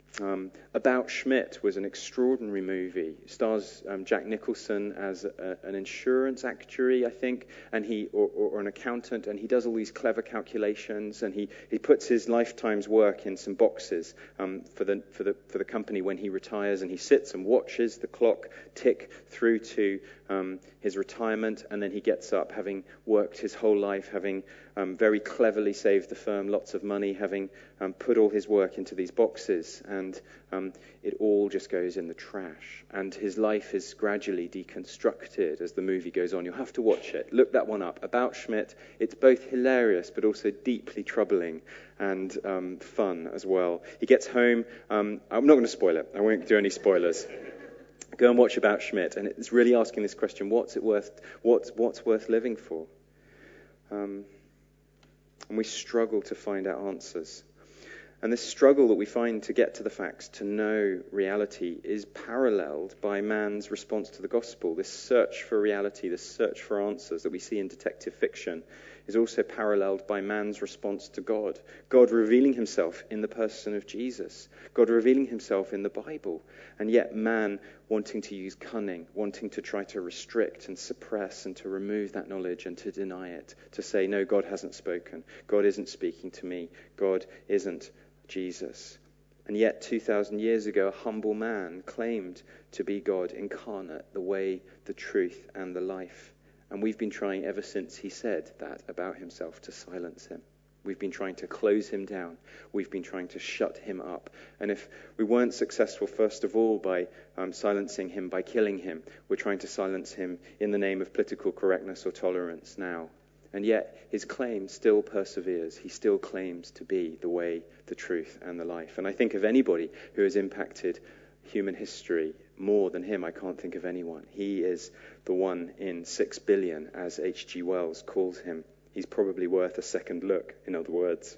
About Schmidt was an extraordinary movie. It stars Jack Nicholson as an insurance actuary, I think, and or an accountant, and he does all these clever calculations, and he puts his lifetime's work in some boxes for the company when he retires, and he sits and watches the clock tick through to his retirement, and then he gets up, having worked his whole life, having very cleverly saved the firm lots of money, having put all his work into these boxes, and it all just goes in the trash. And his life is gradually deconstructed as the movie goes on. You'll have to watch it. Look that one up. About Schmidt. It's both hilarious but also deeply troubling and fun as well. He gets home. I'm not going to spoil it. I won't do any spoilers. Go and watch About Schmidt, and it's really asking this question: what's it worth? What's worth living for? And we struggle to find our answers. And this struggle that we find to get to the facts, to know reality, is paralleled by man's response to the gospel. This search for reality, this search for answers that we see in detective fiction, is also paralleled by man's response to God. God revealing himself in the person of Jesus. God revealing himself in the Bible. And yet man wanting to use cunning, wanting to try to restrict and suppress and to remove that knowledge and to deny it. To say, no, God hasn't spoken. God isn't speaking to me. God isn't Jesus. And yet 2,000 years ago, a humble man claimed to be God incarnate, the way, the truth, and the life. And we've been trying ever since he said that about himself to silence him. We've been trying to close him down. We've been trying to shut him up. And if we weren't successful, first of all, by silencing him, by killing him, we're trying to silence him in the name of political correctness or tolerance now. And yet his claim still perseveres. He still claims to be the way, the truth, and the life. And I think of anybody who has impacted human history more than him, I can't think of anyone. He is the one in 6 billion, as H.G. Wells calls him. He's probably worth a second look, in other words.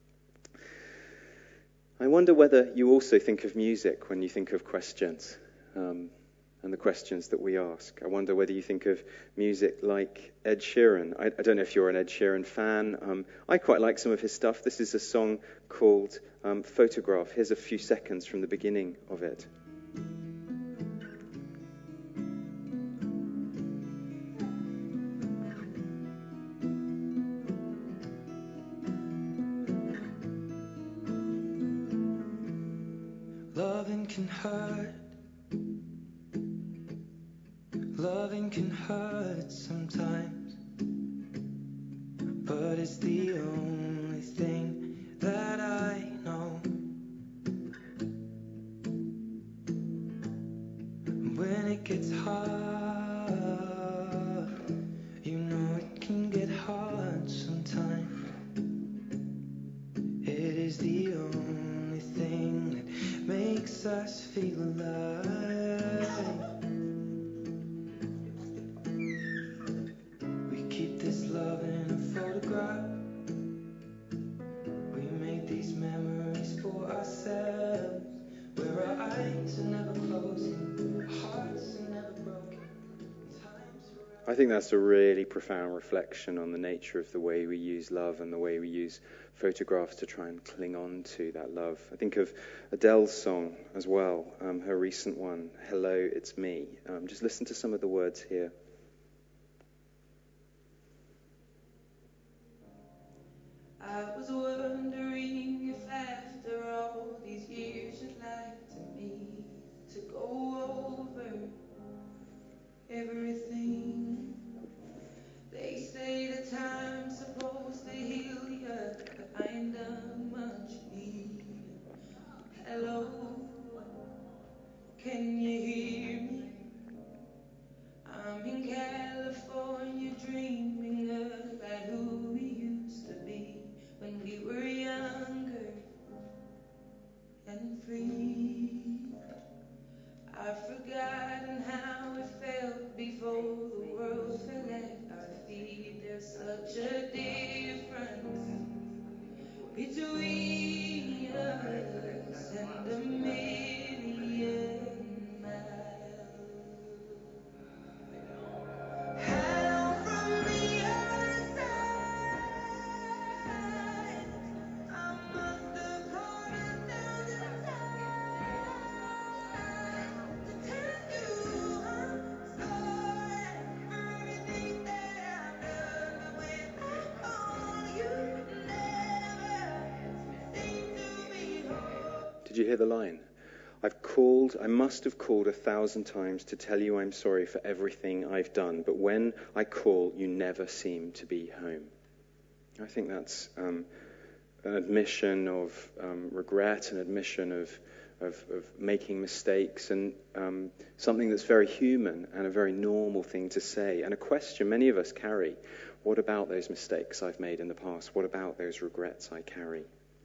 I wonder whether you also think of music when you think of questions. And the questions that we ask. I wonder whether you think of music like Ed Sheeran. I don't know if you're an Ed Sheeran fan. I quite like some of his stuff. This is a song called Photograph. Here's a few seconds from the beginning of it. Loving can hurt. Loving can hurt sometimes, but it's the only only thing that I know. When it gets hard, you know it can get hard sometimes. It is the only thing that makes us feel alive. We keep this love in a photograph. We make these memories for ourselves, where our eyes are never closing, our hearts are never broken. I think that's a really profound reflection on the nature of the way we use love and the way we use photographs to try and cling on to that love. I think of Adele's song as well, her recent one, Hello, It's Me. Just listen to some of the words here. I was wondering if after all these years you'd like to me to go over everything. They say the time's supposed to heal you, but I ain't done much need. Hello, can you hear me? I'm in California dreaming about who we used to be when we were younger and free. I've forgotten how it felt before the world fell at our feet. There's such a difference between us and a million miles. Hello from the other side. I must have called 1,000 times to tell you I'm sorry for everything that I've done. But when I call, you never seem to be home. Did you hear the line? I must have called 1,000 times to tell you I'm sorry for everything I've done, but when I call, you never seem to be home. I think that's an admission of regret, an admission of making mistakes, and something that's very human and a very normal thing to say, and a question many of us carry. What about those mistakes I've made in the past? What about those regrets I carry?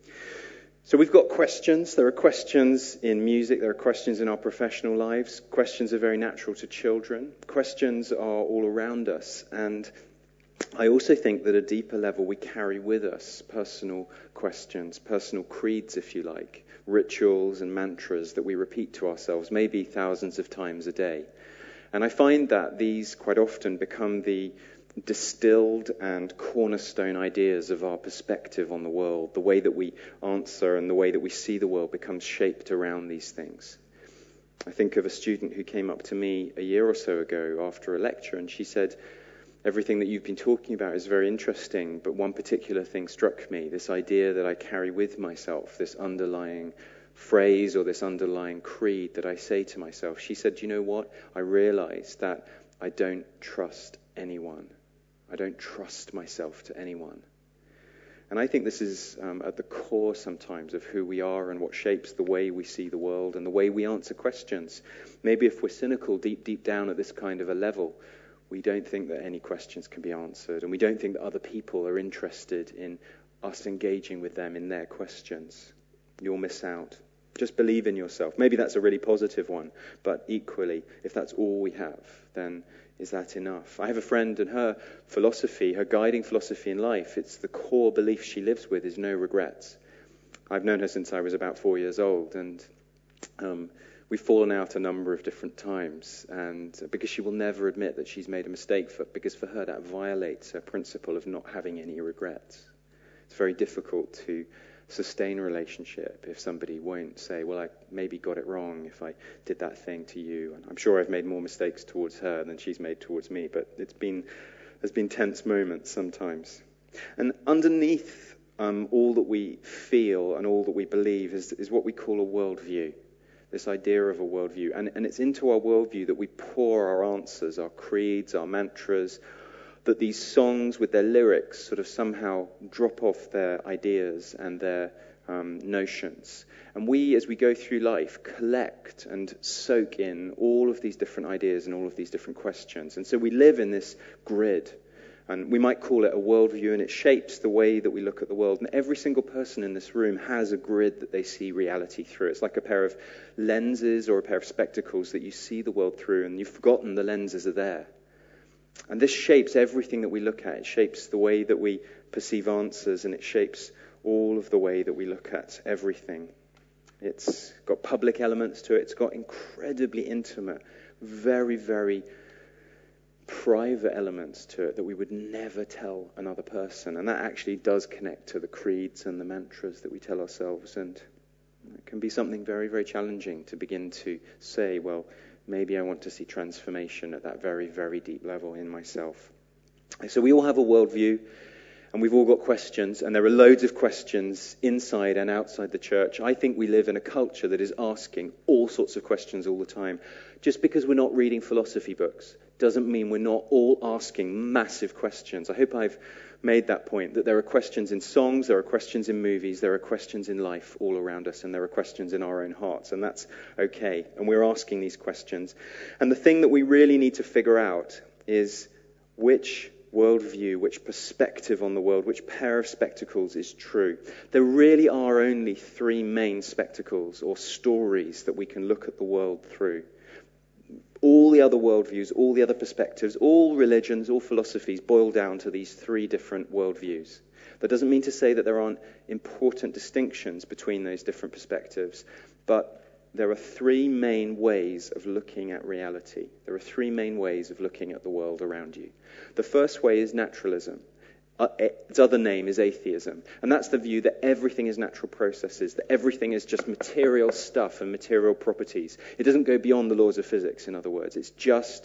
So we've got questions. There are questions in music. There are questions in our professional lives. Questions are very natural to children. Questions are all around us. And I also think that at a deeper level we carry with us personal questions, personal creeds, if you like, rituals and mantras that we repeat to ourselves, maybe thousands of times a day. And I find that these quite often become the distilled and cornerstone ideas of our perspective on the world. The way that we answer and the way that we see the world becomes shaped around these things. I think of a student who came up to me a year or so ago after a lecture, and she said, everything that you've been talking about is very interesting, but one particular thing struck me, this idea that I carry with myself, this underlying phrase or this underlying creed that I say to myself. She said, you know what? I realized that I don't trust anyone. I don't trust myself to anyone. And I think this is at the core sometimes of who we are and what shapes the way we see the world and the way we answer questions. Maybe if we're cynical deep down at this kind of a level, we don't think that any questions can be answered, and we don't think that other people are interested in us engaging with them in their questions. You'll miss out. Just believe in yourself. Maybe that's a really positive one, but equally, if that's all we have, then is that enough? I have a friend, and her philosophy, her guiding philosophy in life, it's the core belief she lives with, is no regrets. I've known her since I was about 4 years old, and we've fallen out a number of different times, and because she will never admit that she's made a mistake, because for her that violates her principle of not having any regrets. It's very difficult to sustain a relationship if somebody won't say, well, I maybe got it wrong if I did that thing to you. And I'm sure I've made more mistakes towards her than she's made towards me, but there's been tense moments sometimes. And underneath all that we feel and all that we believe is what we call a worldview. This idea of a worldview. And it's into our worldview that we pour our answers, our creeds, our mantras, that these songs with their lyrics sort of somehow drop off their ideas and their notions. And we, as we go through life, collect and soak in all of these different ideas and all of these different questions. And so we live in this grid. And we might call it a worldview, and it shapes the way that we look at the world. And every single person in this room has a grid that they see reality through. It's like a pair of lenses or a pair of spectacles that you see the world through, and you've forgotten the lenses are there. And this shapes everything that we look at. It shapes the way that we perceive answers, and it shapes all of the way that we look at everything. It's got public elements to it. It's got incredibly intimate, very, very private elements to it that we would never tell another person. And that actually does connect to the creeds and the mantras that we tell ourselves. And it can be something very, very challenging to begin to say, well, maybe I want to see transformation at that very, very deep level in myself. So we all have a worldview, and we've all got questions, and there are loads of questions inside and outside the church. I think we live in a culture that is asking all sorts of questions all the time. Just because we're not reading philosophy books doesn't mean we're not all asking massive questions. I hope I've made that point, that there are questions in songs, there are questions in movies, there are questions in life all around us, and there are questions in our own hearts, and that's okay. And we're asking these questions. And the thing that we really need to figure out is which worldview, which perspective on the world, which pair of spectacles is true. There really are only three main spectacles or stories that we can look at the world through. All the other worldviews, all the other perspectives, all religions, all philosophies boil down to these three different worldviews. That doesn't mean to say that there aren't important distinctions between those different perspectives, but there are three main ways of looking at reality. There are three main ways of looking at the world around you. The first way is naturalism. Its other name is atheism. And that's the view that everything is natural processes, that everything is just material stuff and material properties. It doesn't go beyond the laws of physics, in other words. It's just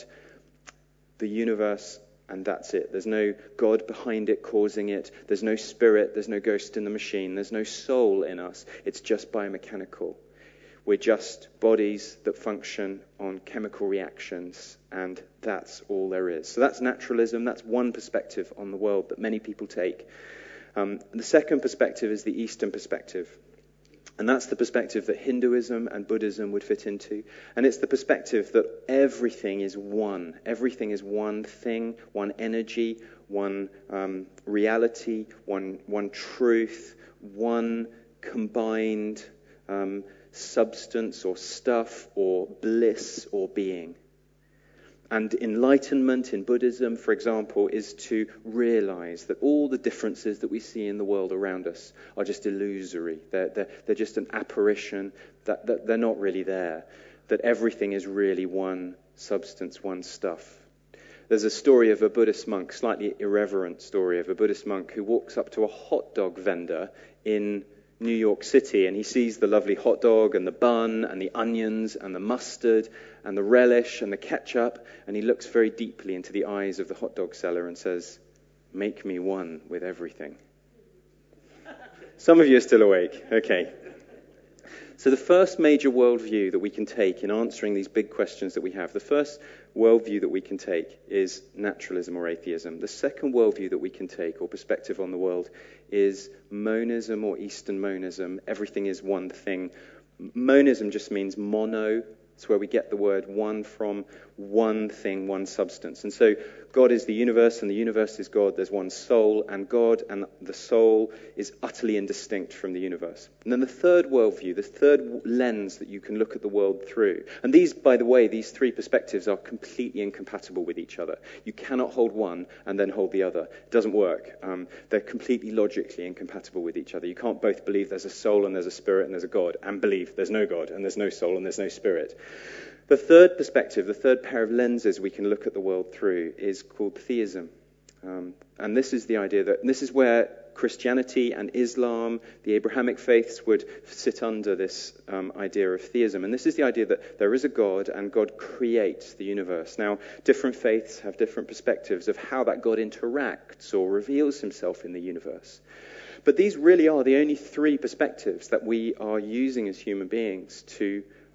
the universe, and that's it. There's no God behind it causing it. There's no spirit. There's no ghost in the machine. There's no soul in us. It's just biomechanical. We're just bodies that function on chemical reactions, and that's all there is. So that's naturalism. That's one perspective on the world that many people take. The second perspective is the Eastern perspective. And that's the perspective that Hinduism and Buddhism would fit into. And it's the perspective that everything is one. Everything is one thing, one energy, one reality, one truth, one combined substance or stuff or bliss or being. And enlightenment in Buddhism, for example, is to realize that all the differences that we see in the world around us are just illusory. They're just an apparition, that they're not really there, that everything is really one substance, one stuff. There's a story of a Buddhist monk, slightly irreverent story of a Buddhist monk who walks up to a hot dog vendor in New York City, and he sees the lovely hot dog and the bun and the onions and the mustard and the relish and the ketchup, and he looks very deeply into the eyes of the hot dog seller and says, "Make me one with everything." Some of you are still awake. Okay. So the first major worldview that we can take in answering these big questions that we have, the first worldview that we can take is naturalism or atheism. The second worldview that we can take, or perspective on the world, is monism or Eastern monism. Everything is one thing. Monism just means mono. It's where we get the word one from, one thing, one substance. And so God is the universe, and the universe is God. There's one soul, and God and the soul is utterly indistinct from the universe. And then the third worldview, the third lens that you can look at the world through. And these, by the way, these three perspectives are completely incompatible with each other. You cannot hold one and then hold the other. It doesn't work. They're completely logically incompatible with each other. You can't both believe there's a soul and there's a spirit and there's a God, and believe there's no God and there's no soul and there's no spirit. The third perspective, the third pair of lenses we can look at the world through is called theism. And this is the idea that, and this is where Christianity and Islam, the Abrahamic faiths, would sit under this idea of theism. And this is the idea that there is a God, and God creates the universe. Now, different faiths have different perspectives of how that God interacts or reveals himself in the universe. But these really are the only three perspectives that we are using as human beings to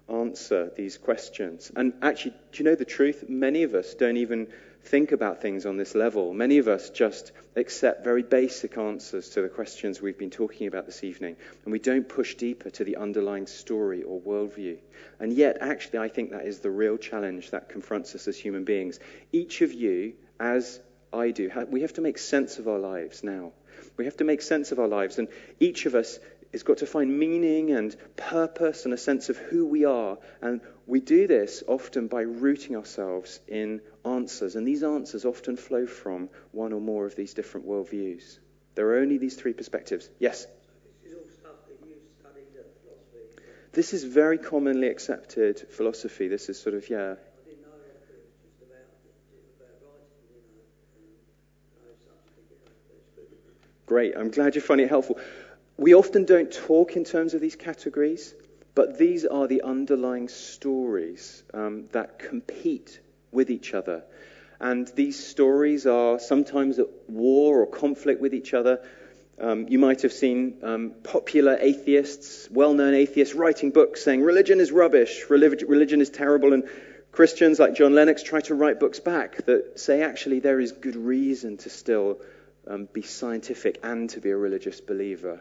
answer these questions. And actually, do you know the truth? Many of us don't even think about things on this level. Many of us just accept very basic answers to the questions we've been talking about this evening, and we don't push deeper to the underlying story or worldview. And yet, actually, I think that is the real challenge that confronts us as human beings. Each of you, as I do, we have to make sense of our lives now. We have to make sense of our lives, and each of us has got to find meaning and purpose and a sense of who we are. And we do this often by rooting ourselves in answers. And these answers often flow from one or more of these different worldviews. There are only these three perspectives. Yes? This is all stuff that you studied at philosophy. This is very commonly accepted philosophy. This is sort of, yeah. I didn't know that it was just about writing, and I something to get up. Great. I'm glad you find it helpful. We often don't talk in terms of these categories, but these are the underlying stories that compete with each other. And these stories are sometimes at war or conflict with each other. You might have seen popular atheists, well-known atheists, writing books saying religion is rubbish, religion is terrible, and Christians like John Lennox try to write books back that say actually there is good reason to still be scientific and to be a religious believer.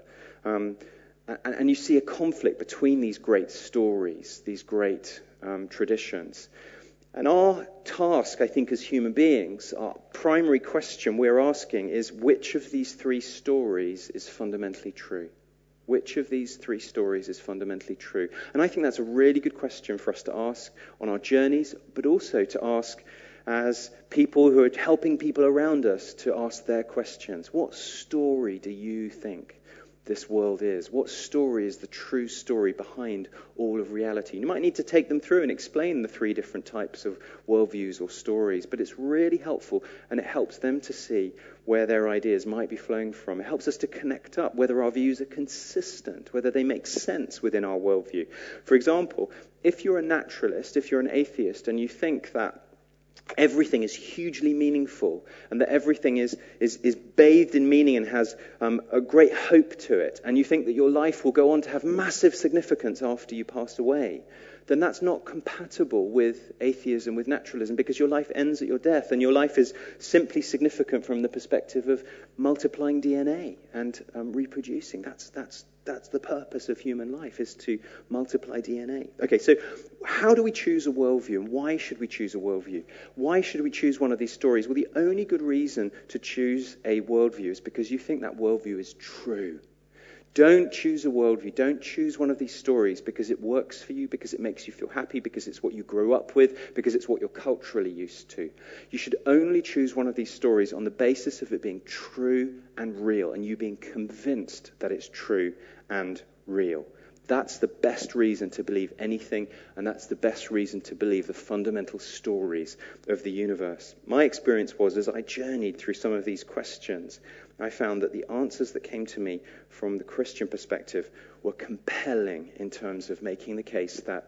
And you see a conflict between these great stories, these great traditions. And our task, I think, as human beings, our primary question we're asking is, which of these three stories is fundamentally true? Which of these three stories is fundamentally true? And I think that's a really good question for us to ask on our journeys, but also to ask as people who are helping people around us to ask their questions. What story do you think this world is? What story is the true story behind all of reality? You might need to take them through and explain the three different types of worldviews or stories, but it's really helpful, and it helps them to see where their ideas might be flowing from. It helps us to connect up whether our views are consistent, whether they make sense within our worldview. For example, if you're a naturalist, if you're an atheist, and you think that everything is hugely meaningful and that everything is bathed in meaning and has a great hope to it, and you think that your life will go on to have massive significance after you pass away, then that's not compatible with atheism, with naturalism, because your life ends at your death, and your life is simply significant from the perspective of multiplying DNA and reproducing. That's the purpose of human life, is to multiply DNA. Okay, so how do we choose a worldview, and why should we choose a worldview? Why should we choose one of these stories? Well, the only good reason to choose a worldview is because you think that worldview is true. Don't choose a worldview. Don't choose one of these stories because it works for you, because it makes you feel happy, because it's what you grew up with, because it's what you're culturally used to. You should only choose one of these stories on the basis of it being true and real, and you being convinced that it's true and real. That's the best reason to believe anything, and that's the best reason to believe the fundamental stories of the universe. My experience was, as I journeyed through some of these questions, I found that the answers that came to me from the Christian perspective were compelling in terms of making the case that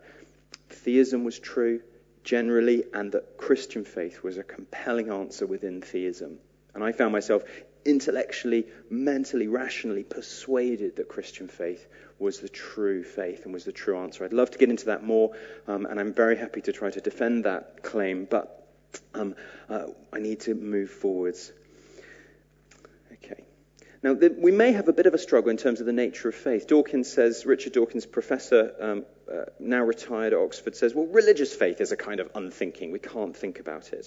theism was true generally, and that Christian faith was a compelling answer within theism. And I found myself intellectually, mentally, rationally persuaded that Christian faith was the true faith and was the true answer. I'd love to get into that more, and I'm very happy to try to defend that claim, but I need to move forwards. Okay. Now, we may have a bit of a struggle in terms of the nature of faith. Dawkins says, Richard Dawkins, professor, now retired at Oxford, says, well, religious faith is a kind of unthinking. We can't think about it.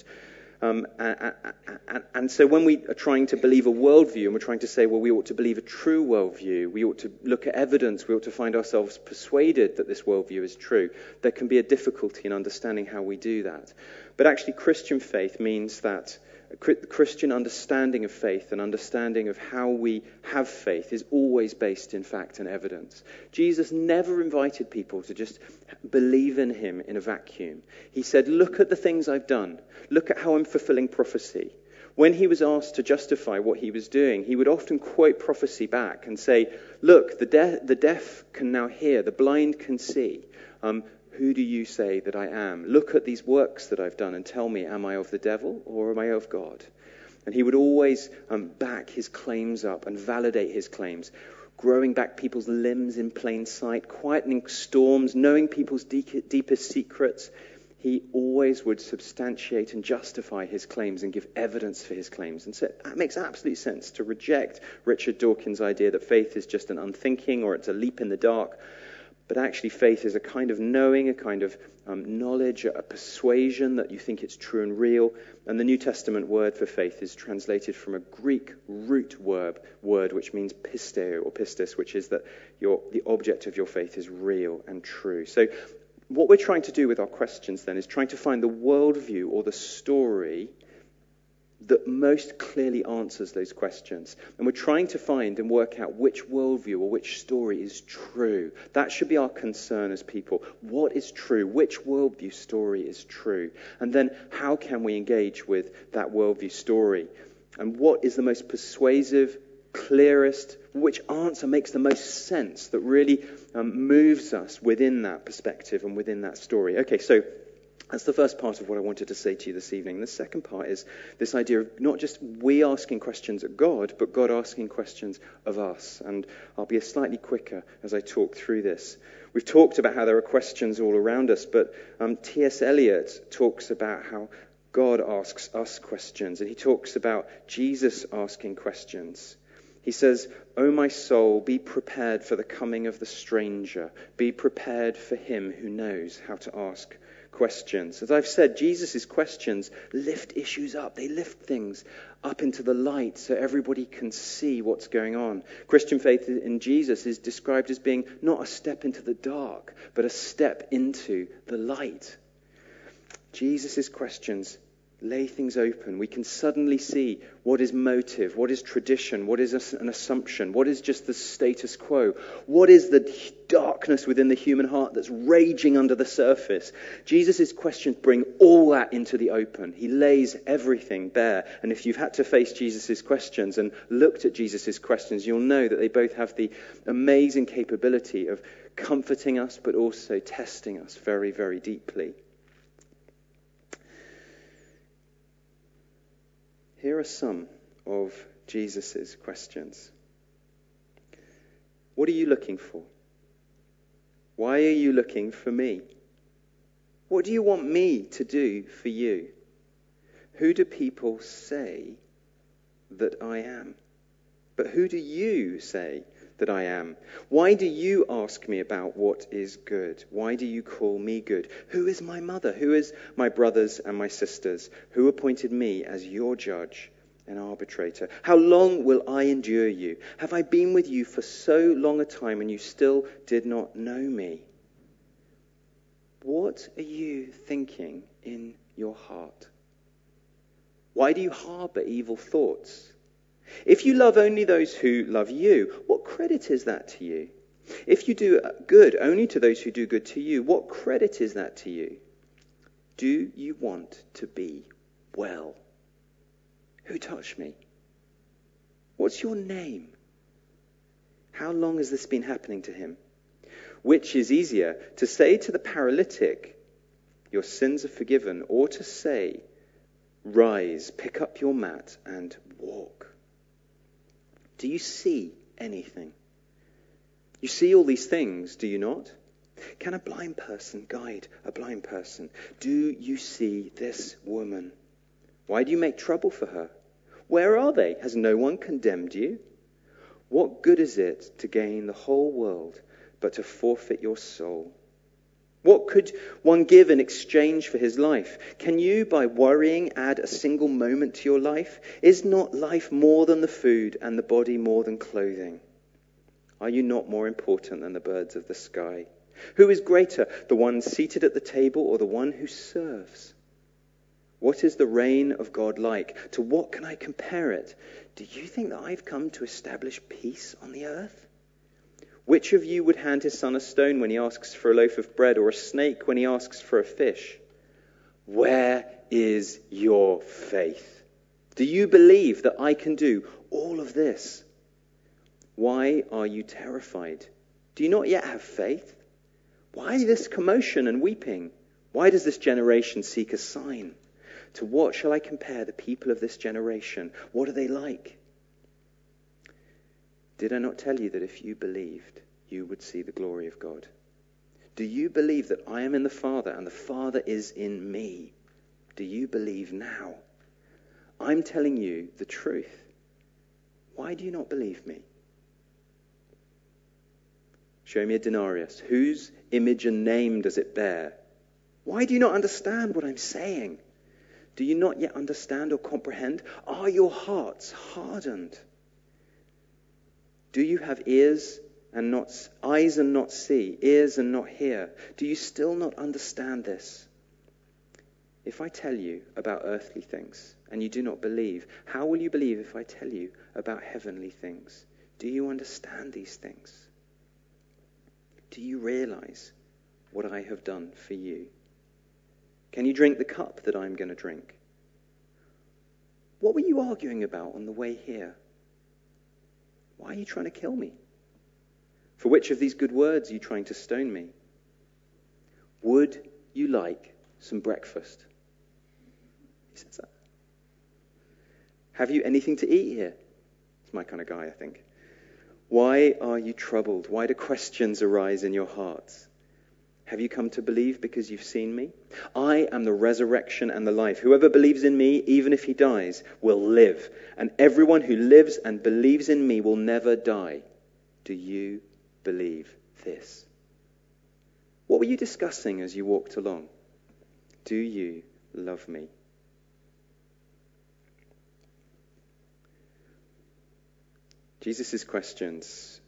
And so when we are trying to believe a worldview, and we're trying to say, well, we ought to believe a true worldview, we ought to look at evidence, we ought to find ourselves persuaded that this worldview is true, there can be a difficulty in understanding how we do that. But actually, Christian faith means that Christian understanding of faith and understanding of how we have faith is always based in fact and evidence. Jesus never invited people to just believe in him in a vacuum. He said, look at the things I've done. Look at how I'm fulfilling prophecy. When he was asked to justify what he was doing, he would often quote prophecy back and say, look, the deaf can now hear, the blind can see. Who do you say that I am? Look at these works that I've done and tell me, am I of the devil or am I of God? And he would always back his claims up and validate his claims. growing back people's limbs in plain sight, quietening storms, knowing people's deepest secrets. He always would substantiate and justify his claims and give evidence for his claims. And so it makes absolute sense to reject Richard Dawkins' idea that faith is just an unthinking or it's a leap in the dark. But actually faith is a kind of knowing, a kind of knowledge, a persuasion that you think it's true and real. And the New Testament word for faith is translated from a Greek root word which means pisteo or pistis, which is that the object of your faith is real and true. So what we're trying to do with our questions then is trying to find the worldview or the story that most clearly answers those questions. And we're trying to find and work out which worldview or which story is true. That should be our concern as people. What is true? Which worldview story is true? And then how can we engage with that worldview story? And what is the most persuasive, clearest, which answer makes the most sense that really moves us within that perspective and within that story? Okay, so that's the first part of what I wanted to say to you this evening. The second part is this idea of not just we asking questions at God, but God asking questions of us. And I'll be slightly quicker as I talk through this. We've talked about how there are questions all around us, but T.S. Eliot talks about how God asks us questions, and he talks about Jesus asking questions. He says, "O my soul, be prepared for the coming of the stranger. Be prepared for him who knows how to ask questions." As I've said, Jesus' questions lift issues up. They lift things up into the light so everybody can see what's going on. Christian faith in Jesus is described as being not a step into the dark, but a step into the light. Jesus' questions lay things open. We can suddenly see what is motive, what is tradition, what is an assumption, what is just the status quo, what is the darkness within the human heart that's raging under the surface. Jesus' questions bring all that into the open. He lays everything bare. And if you've had to face Jesus' questions and looked at Jesus' questions, you'll know that they both have the amazing capability of comforting us, but also testing us very, very deeply. Here are some of Jesus' questions. What are you looking for? Why are you looking for me? What do you want me to do for you? Who do people say that I am? But who do you say that I am? Why do you ask me about what is good? Why do you call me good? Who is my mother? Who is my brothers and my sisters? Who appointed me as your judge and arbitrator? How long will I endure you? Have I been with you for so long a time and you still did not know me? What are you thinking in your heart? Why do you harbor evil thoughts? If you love only those who love you, what credit is that to you? If you do good only to those who do good to you, what credit is that to you? Do you want to be well? Who touched me? What's your name? How long has this been happening to him? Which is easier, to say to the paralytic, your sins are forgiven, or to say, rise, pick up your mat and walk? Do you see anything? You see all these things, do you not? Can a blind person guide a blind person? Do you see this woman? Why do you make trouble for her? Where are they? Has no one condemned you? What good is it to gain the whole world but to forfeit your soul? What could one give in exchange for his life? Can you, by worrying, add a single moment to your life? Is not life more than the food and the body more than clothing? Are you not more important than the birds of the sky? Who is greater, the one seated at the table or the one who serves? What is the reign of God like? To what can I compare it? Do you think that I've come to establish peace on the earth? Which of you would hand his son a stone when he asks for a loaf of bread, or a snake when he asks for a fish? Where is your faith? Do you believe that I can do all of this? Why are you terrified? Do you not yet have faith? Why this commotion and weeping? Why does this generation seek a sign? To what shall I compare the people of this generation? What are they like? Did I not tell you that if you believed, you would see the glory of God? Do you believe that I am in the Father and the Father is in me? Do you believe now? I'm telling you the truth. Why do you not believe me? Show me a denarius. Whose image and name does it bear? Why do you not understand what I'm saying? Do you not yet understand or comprehend? Are your hearts hardened? Do you have eyes and not see, ears and not hear? Do you still not understand this? If I tell you about earthly things and you do not believe, how will you believe if I tell you about heavenly things? Do you understand these things? Do you realize what I have done for you? Can you drink the cup that I'm going to drink? What were you arguing about on the way here? Why are you trying to kill me? For which of these good words are you trying to stone me? Would you like some breakfast? He says that. Have you anything to eat here? It's my kind of guy, I think. Why are you troubled? Why do questions arise in your hearts? Have you come to believe because you've seen me? I am the resurrection and the life. Whoever believes in me, even if he dies, will live. And everyone who lives and believes in me will never die. Do you believe this? What were you discussing as you walked along? Do you love me? Jesus' questions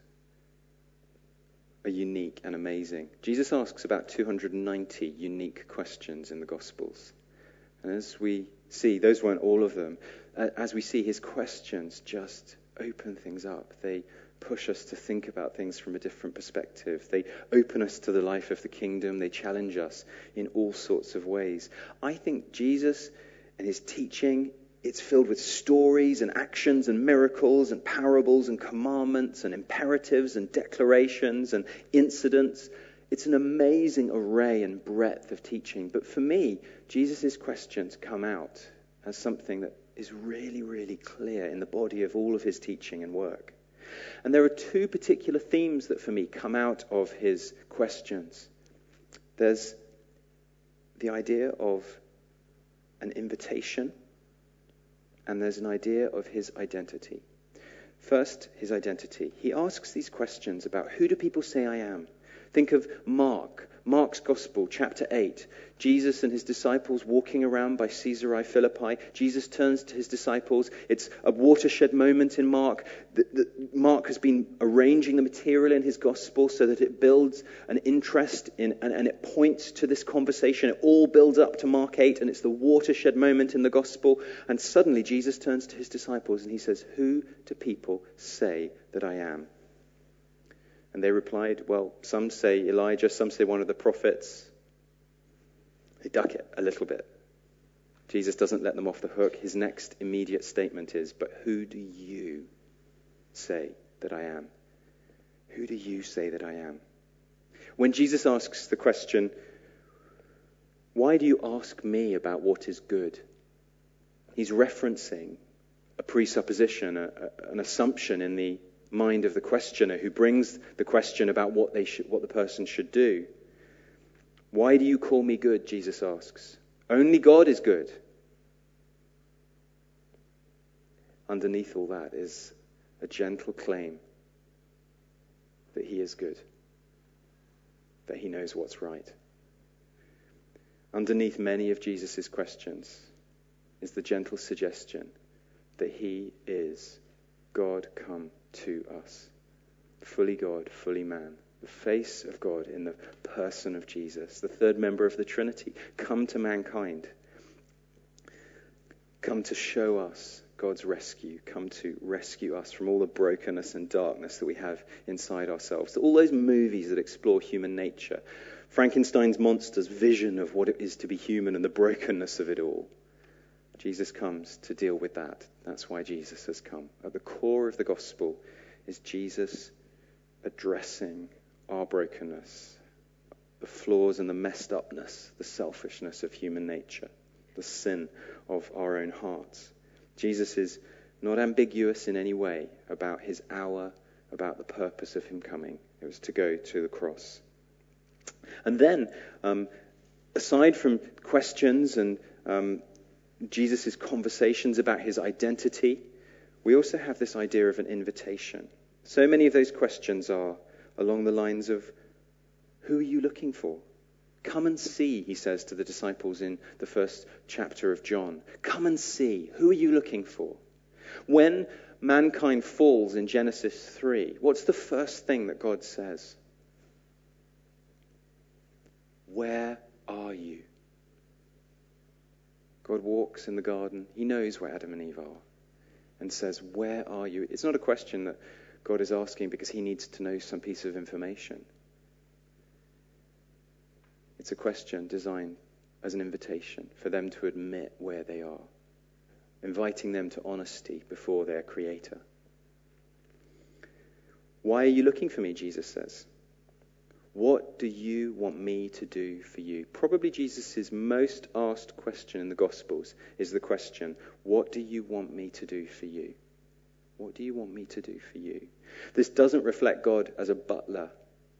are unique and amazing. Jesus asks about 290 unique questions in the Gospels. And as we see, those weren't all of them. As we see, his questions just open things up. They push us to think about things from a different perspective. They open us to the life of the kingdom. They challenge us in all sorts of ways. I think Jesus and his teaching, it's filled with stories and actions and miracles and parables and commandments and imperatives and declarations and incidents. It's an amazing array and breadth of teaching. But for me, Jesus' questions come out as something that is really, really clear in the body of all of his teaching and work. And there are two particular themes that for me come out of his questions. There's the idea of an invitation, and there's an idea of his identity. First, his identity. He asks these questions about, who do people say I am? Think of Mark's Gospel, chapter 8. Jesus and his disciples walking around by Caesarea Philippi. Jesus turns to his disciples. It's a watershed moment in Mark. Mark has been arranging the material in his Gospel so that it builds an interest in, and it points to this conversation. It all builds up to Mark 8, and it's the watershed moment in the Gospel. And suddenly Jesus turns to his disciples and he says, who do people say that I am? And they replied, well, some say Elijah, some say one of the prophets. They duck it a little bit. Jesus doesn't let them off the hook. His next immediate statement is, but who do you say that I am? Who do you say that I am? When Jesus asks the question, why do you ask me about what is good? He's referencing a presupposition, an assumption in the mind of the questioner who brings the question about what the person should do. Why do you call me good? Jesus asks. Only God is good. Underneath all that is a gentle claim that he is good, that he knows what's right. Underneath many of Jesus' questions is the gentle suggestion that he is God come to us. Fully God, fully man. The face of God in the person of Jesus, the third member of the Trinity, come to mankind. Come to show us God's rescue. Come to rescue us from all the brokenness and darkness that we have inside ourselves. All those movies that explore human nature. Frankenstein's monster's vision of what it is to be human and the brokenness of it all. Jesus comes to deal with that. That's why Jesus has come. At the core of the gospel is Jesus addressing our brokenness, the flaws and the messed upness, the selfishness of human nature, the sin of our own hearts. Jesus is not ambiguous in any way about his hour about the purpose of him coming. It was to go to the cross. And then, aside from questions and Jesus' conversations about his identity, we also have this idea of an invitation. So many of those questions are along the lines of, who are you looking for? Come and see, he says to the disciples in the first chapter of John. Come and see. Who are you looking for? When mankind falls in Genesis 3, what's the first thing that God says? Where are you? God walks in the garden. He knows where Adam and Eve are and says, where are you? It's not a question that God is asking because he needs to know some piece of information. It's a question designed as an invitation for them to admit where they are, inviting them to honesty before their Creator. Why are you looking for me, Jesus says. What do you want me to do for you? Probably Jesus' most asked question in the Gospels is the question, what do you want me to do for you? What do you want me to do for you? This doesn't reflect God as a butler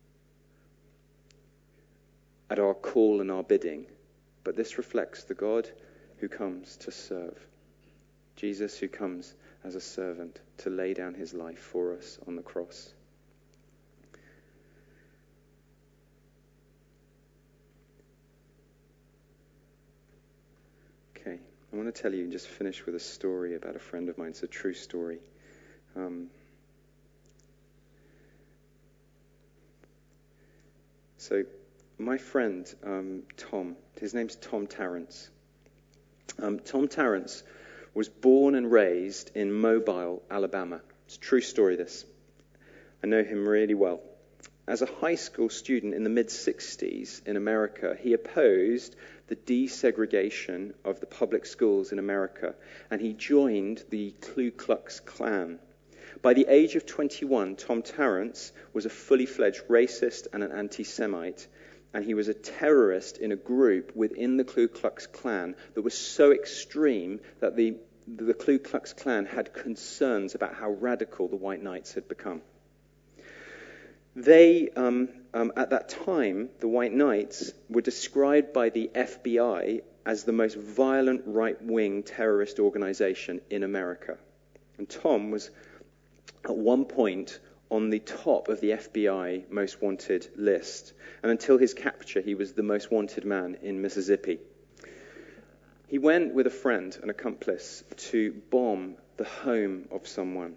at our call and our bidding, but this reflects the God who comes to serve. Jesus who comes as a servant to lay down his life for us on the cross. Okay, I want to tell you and just finish with a story about a friend of mine. It's a true story. So my friend, Tom, his name's Tom Tarrance. Tom Tarrance was born and raised in Mobile, Alabama. It's a true story, this. I know him really well. As a high school student in the mid-60s in America, he opposed the desegregation of the public schools in America, and he joined the Ku Klux Klan. By the age of 21, Tom Tarrance was a fully fledged racist and an anti-Semite, and he was a terrorist in a group within the Ku Klux Klan that was so extreme that the Ku Klux Klan had concerns about how radical the White Knights had become. They, at that time, the White Knights were described by the FBI as the most violent right-wing terrorist organization in America. And Tom was, at one point, on the top of the FBI most wanted list. And until his capture, he was the most wanted man in Mississippi. He went with a friend, an accomplice, to bomb the home of someone.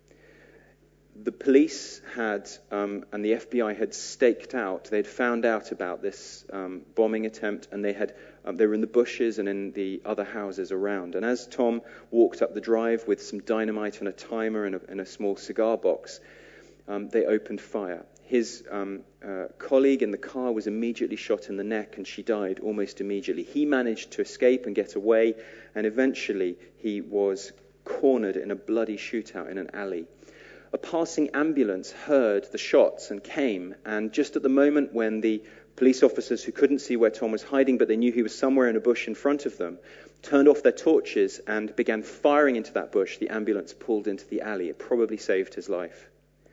The police had, and the FBI had staked out, they'd found out about this bombing attempt, and they were in the bushes and in the other houses around. And as Tom walked up the drive with some dynamite and a timer and a small cigar box, they opened fire. His colleague in the car was immediately shot in the neck, and she died almost immediately. He managed to escape and get away, and eventually he was cornered in a bloody shootout in an alley. A passing ambulance heard the shots and came, and just at the moment when the police officers, who couldn't see where Tom was hiding, but they knew he was somewhere in a bush in front of them, turned off their torches and began firing into that bush, the ambulance pulled into the alley. It probably saved his life.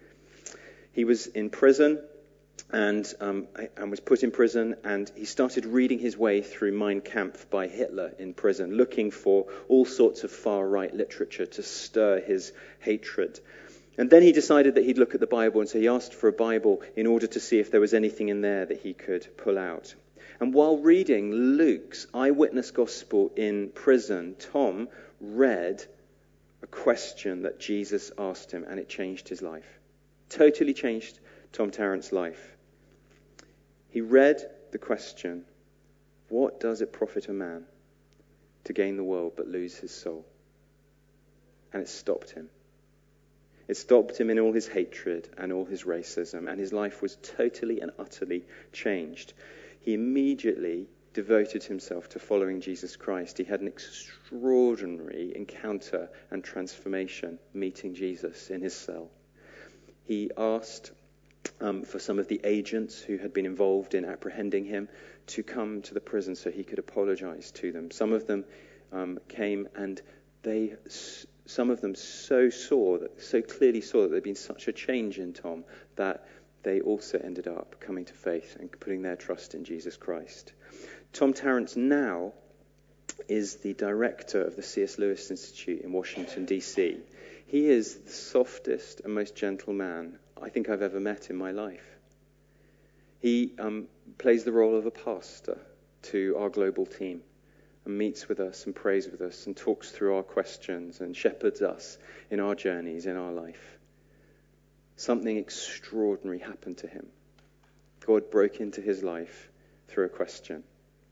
He was in prison and was put in prison, and he started reading his way through Mein Kampf by Hitler in prison, looking for all sorts of far-right literature to stir his hatred. And then he decided that he'd look at the Bible, and so he asked for a Bible in order to see if there was anything in there that he could pull out. And while reading Luke's eyewitness gospel in prison, Tom read a question that Jesus asked him, and it changed his life. Totally changed Tom Tarrance's life. He read the question, what does it profit a man to gain the world but lose his soul? And it stopped him. It stopped him in all his hatred and all his racism, and his life was totally and utterly changed. He immediately devoted himself to following Jesus Christ. He had an extraordinary encounter and transformation meeting Jesus in his cell. He asked for some of the agents who had been involved in apprehending him to come to the prison so he could apologize to them. Some of them came, and they some of them so clearly saw that there'd been such a change in Tom that they also ended up coming to faith and putting their trust in Jesus Christ. Tom Tarrant now is the director of the C.S. Lewis Institute in Washington, D.C. He is the softest and most gentle man I think I've ever met in my life. He plays the role of a pastor to our global team and meets with us and prays with us and talks through our questions and shepherds us in our journeys, in our life. Something extraordinary happened to him. God broke into his life through a question.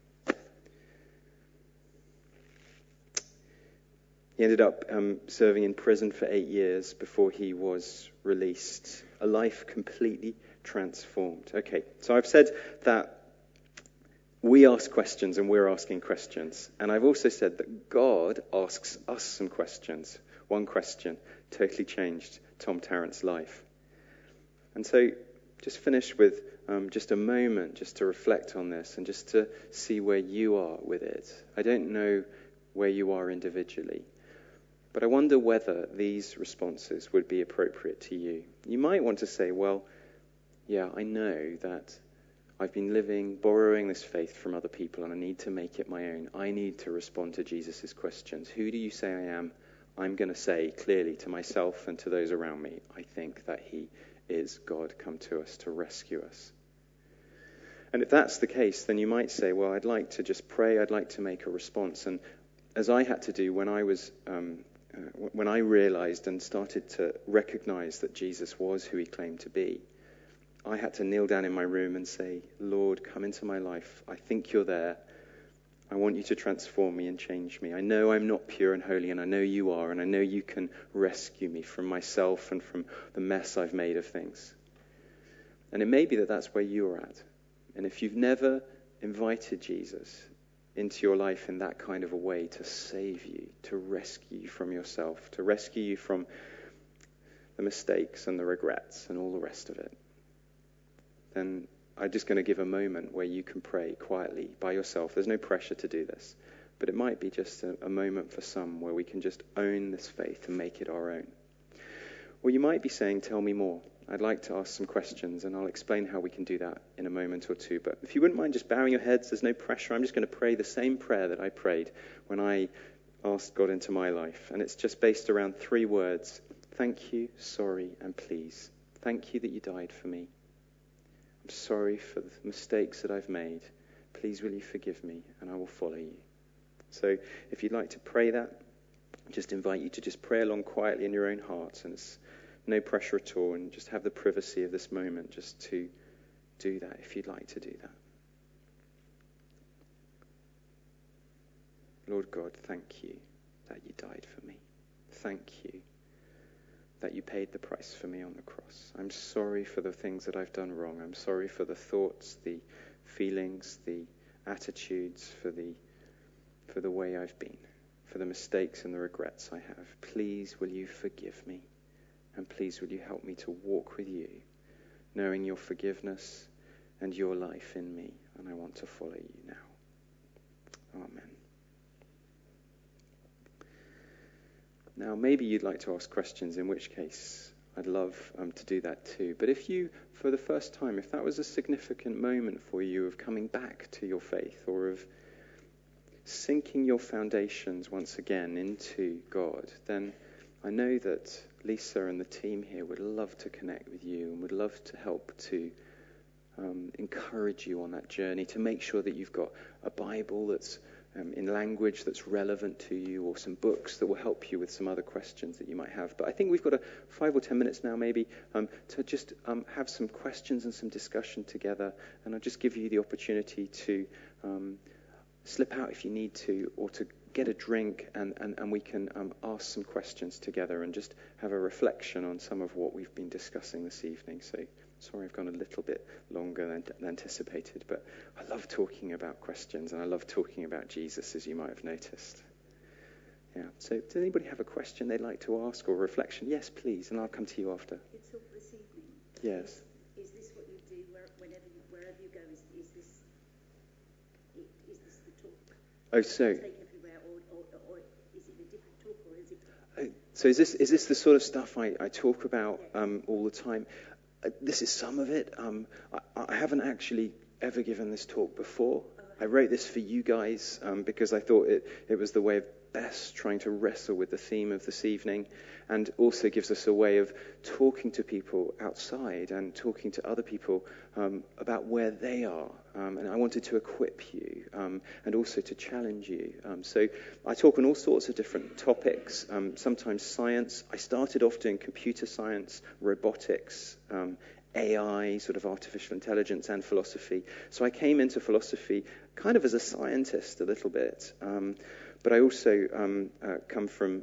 He ended up serving in prison for 8 years before he was released. A life completely transformed. Okay, so I've said that we ask questions and we're asking questions. And I've also said that God asks us some questions. One question totally changed Tom Tarrant's life. And so just finish with just a moment just to reflect on this and just to see where you are with it. I don't know where you are individually, but I wonder whether these responses would be appropriate to you. You might want to say, well, yeah, I know that I've been borrowing this faith from other people, and I need to make it my own. I need to respond to Jesus' questions. Who do you say I am? I'm going to say clearly to myself and to those around me, I think that he is God come to us to rescue us. And if that's the case, then you might say, well, I'd like to just pray. I'd like to make a response. And as I had to do when I realized and started to recognize that Jesus was who he claimed to be, I had to kneel down in my room and say, Lord, come into my life. I think you're there. I want you to transform me and change me. I know I'm not pure and holy, and I know you are, and I know you can rescue me from myself and from the mess I've made of things. And it may be that that's where you're at. And if you've never invited Jesus into your life in that kind of a way to save you, to rescue you from yourself, to rescue you from the mistakes and the regrets and all the rest of it, then I'm just going to give a moment where you can pray quietly by yourself. There's no pressure to do this, but it might be just a moment for some where we can just own this faith and make it our own. Or you might be saying, tell me more. I'd like to ask some questions, and I'll explain how we can do that in a moment or two. But if you wouldn't mind just bowing your heads, there's no pressure. I'm just going to pray the same prayer that I prayed when I asked God into my life. And it's just based around 3 words. Thank you, sorry, and please. Thank you that you died for me. I'm sorry for the mistakes that I've made. Please will you forgive me, and I will follow you. So if you'd like to pray that, I just invite you to just pray along quietly in your own heart, and it's no pressure at all, and just have the privacy of this moment just to do that if you'd like to do that. Lord God, thank you that you died for me. Thank you that you paid the price for me on the cross. I'm sorry for the things that I've done wrong. I'm sorry for the thoughts, the feelings, the attitudes, for the way I've been, for the mistakes and the regrets I have. Please will you forgive me, and please will you help me to walk with you, knowing your forgiveness and your life in me, and I want to follow you now. Amen. Now, maybe you'd like to ask questions, in which case I'd love to do that too. But if you, for the first time, if that was a significant moment for you of coming back to your faith, or of sinking your foundations once again into God, then I know that Lisa and the team here would love to connect with you and would love to help to encourage you on that journey, to make sure that you've got a Bible that's in language that's relevant to you, or some books that will help you with some other questions that you might have. But I think we've got 5 or 10 minutes now maybe to just have some questions and some discussion together, and I'll just give you the opportunity to slip out if you need to, or to get a drink, and we can ask some questions together and just have a reflection on some of what we've been discussing this evening. So sorry I've gone a little bit longer than anticipated, but I love talking about questions, and I love talking about Jesus, as you might have noticed. Yeah. So does anybody have a question they'd like to ask, or a reflection? Yes, please, and I'll come to you after. You talk this evening. Yes. Is this what you do wherever you go? Is this the talk? Oh, so Take everywhere, or is it a different talk, or is it? So is this the sort of stuff I talk about all the time? This is some of it. I haven't actually ever given this talk before. I wrote this for you guys because I thought it was the way of best trying to wrestle with the theme of this evening, and also gives us a way of talking to people outside and talking to other people about where they are. And I wanted to equip you and also to challenge you. So I talk on all sorts of different topics, sometimes science. I started off doing computer science, robotics, AI, sort of artificial intelligence, and philosophy. So I came into philosophy kind of as a scientist a little bit. But I also come from...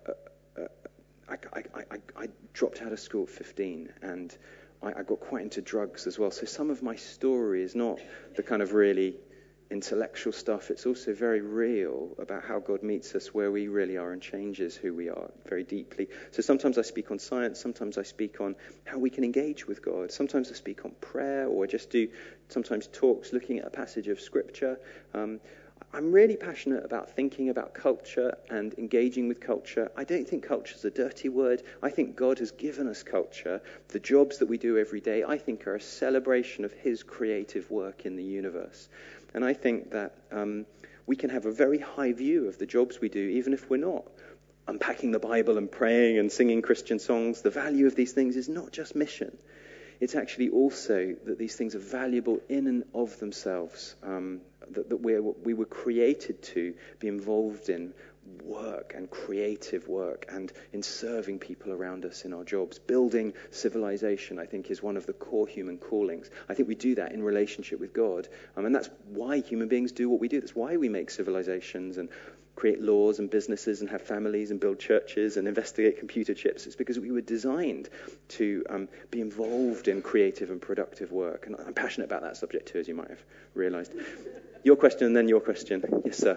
I dropped out of school at 15, and I got quite into drugs as well. So some of my story is not the kind of really intellectual stuff. It's also very real about how God meets us where we really are and changes who we are very deeply. So sometimes I speak on science, sometimes I speak on how we can engage with God. Sometimes I speak on prayer, or I just do sometimes talks looking at a passage of Scripture. I'm really passionate about thinking about culture and engaging with culture. I don't think culture is a dirty word. I think God has given us culture. The jobs that we do every day, I think, are a celebration of his creative work in the universe. And I think that we can have a very high view of the jobs we do, even if we're not unpacking the Bible and praying and singing Christian songs. The value of these things is not just mission. It's actually also that these things are valuable in and of themselves, that we were created to be involved in work and creative work and in serving people around us in our jobs. Building civilization, I think, is one of the core human callings. I think we do that in relationship with God, and that's why human beings do what we do. That's why we make civilizations and create laws and businesses and have families and build churches and investigate computer chips. It's because we were designed to be involved in creative and productive work. And I'm passionate about that subject too, as you might have realized. Your question and then your question. Yes, sir.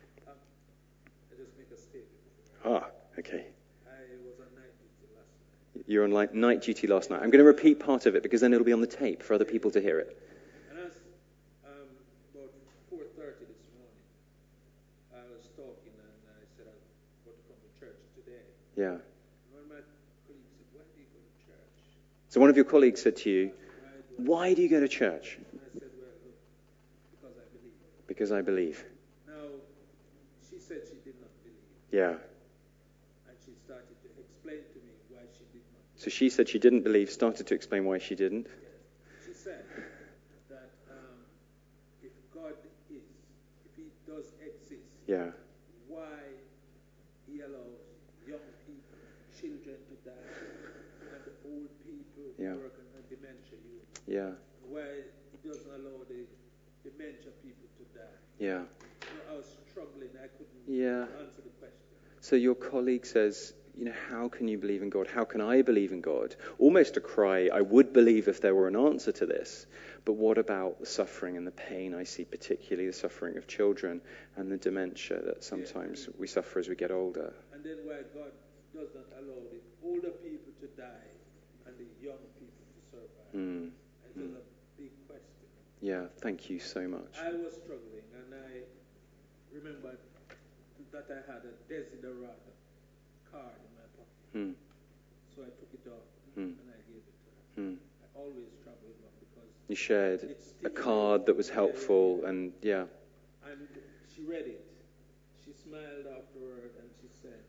I just make a statement. Okay. I was on night duty last night. You're on night duty last night. I'm going to repeat part of it because then it'll be on the tape for other people to hear it. And as about 4:30 this morning, I was talking and I said I want to come to church today. Yeah. And one of my colleagues said, "Why do you go to church?" So one of your colleagues said to you, "Why do you go to church?" And I said, "Well, look, because I believe." Because I believe. Now, she said she did not believe. Yeah. And she started to explain to me why she did not believe. So she said she didn't believe, started to explain why she didn't. She said that if God is, if he does exist, Yeah. why he allows young people, children to die, and old people Yeah. working on dementia unit. Yeah. Why he doesn't allow the dementia people to die. Yeah. So I was struggling, I couldn't Yeah. answer the question. So your colleague says, how can you believe in God? How can I believe in God? Almost a cry, I would believe if there were an answer to this. But what about the suffering and the pain I see, particularly the suffering of children and the dementia that sometimes we suffer as we get older? And then why God does not allow the older people to die and the young people to survive. It was a big question. Yeah, thank you so much. I was struggling, and I remembered that I had a Desiderata card in my pocket. So I took it off and I gave it to her. I always travel with one because You shared it's a card that was helpful, and yeah. And she read it. She smiled afterward and she said,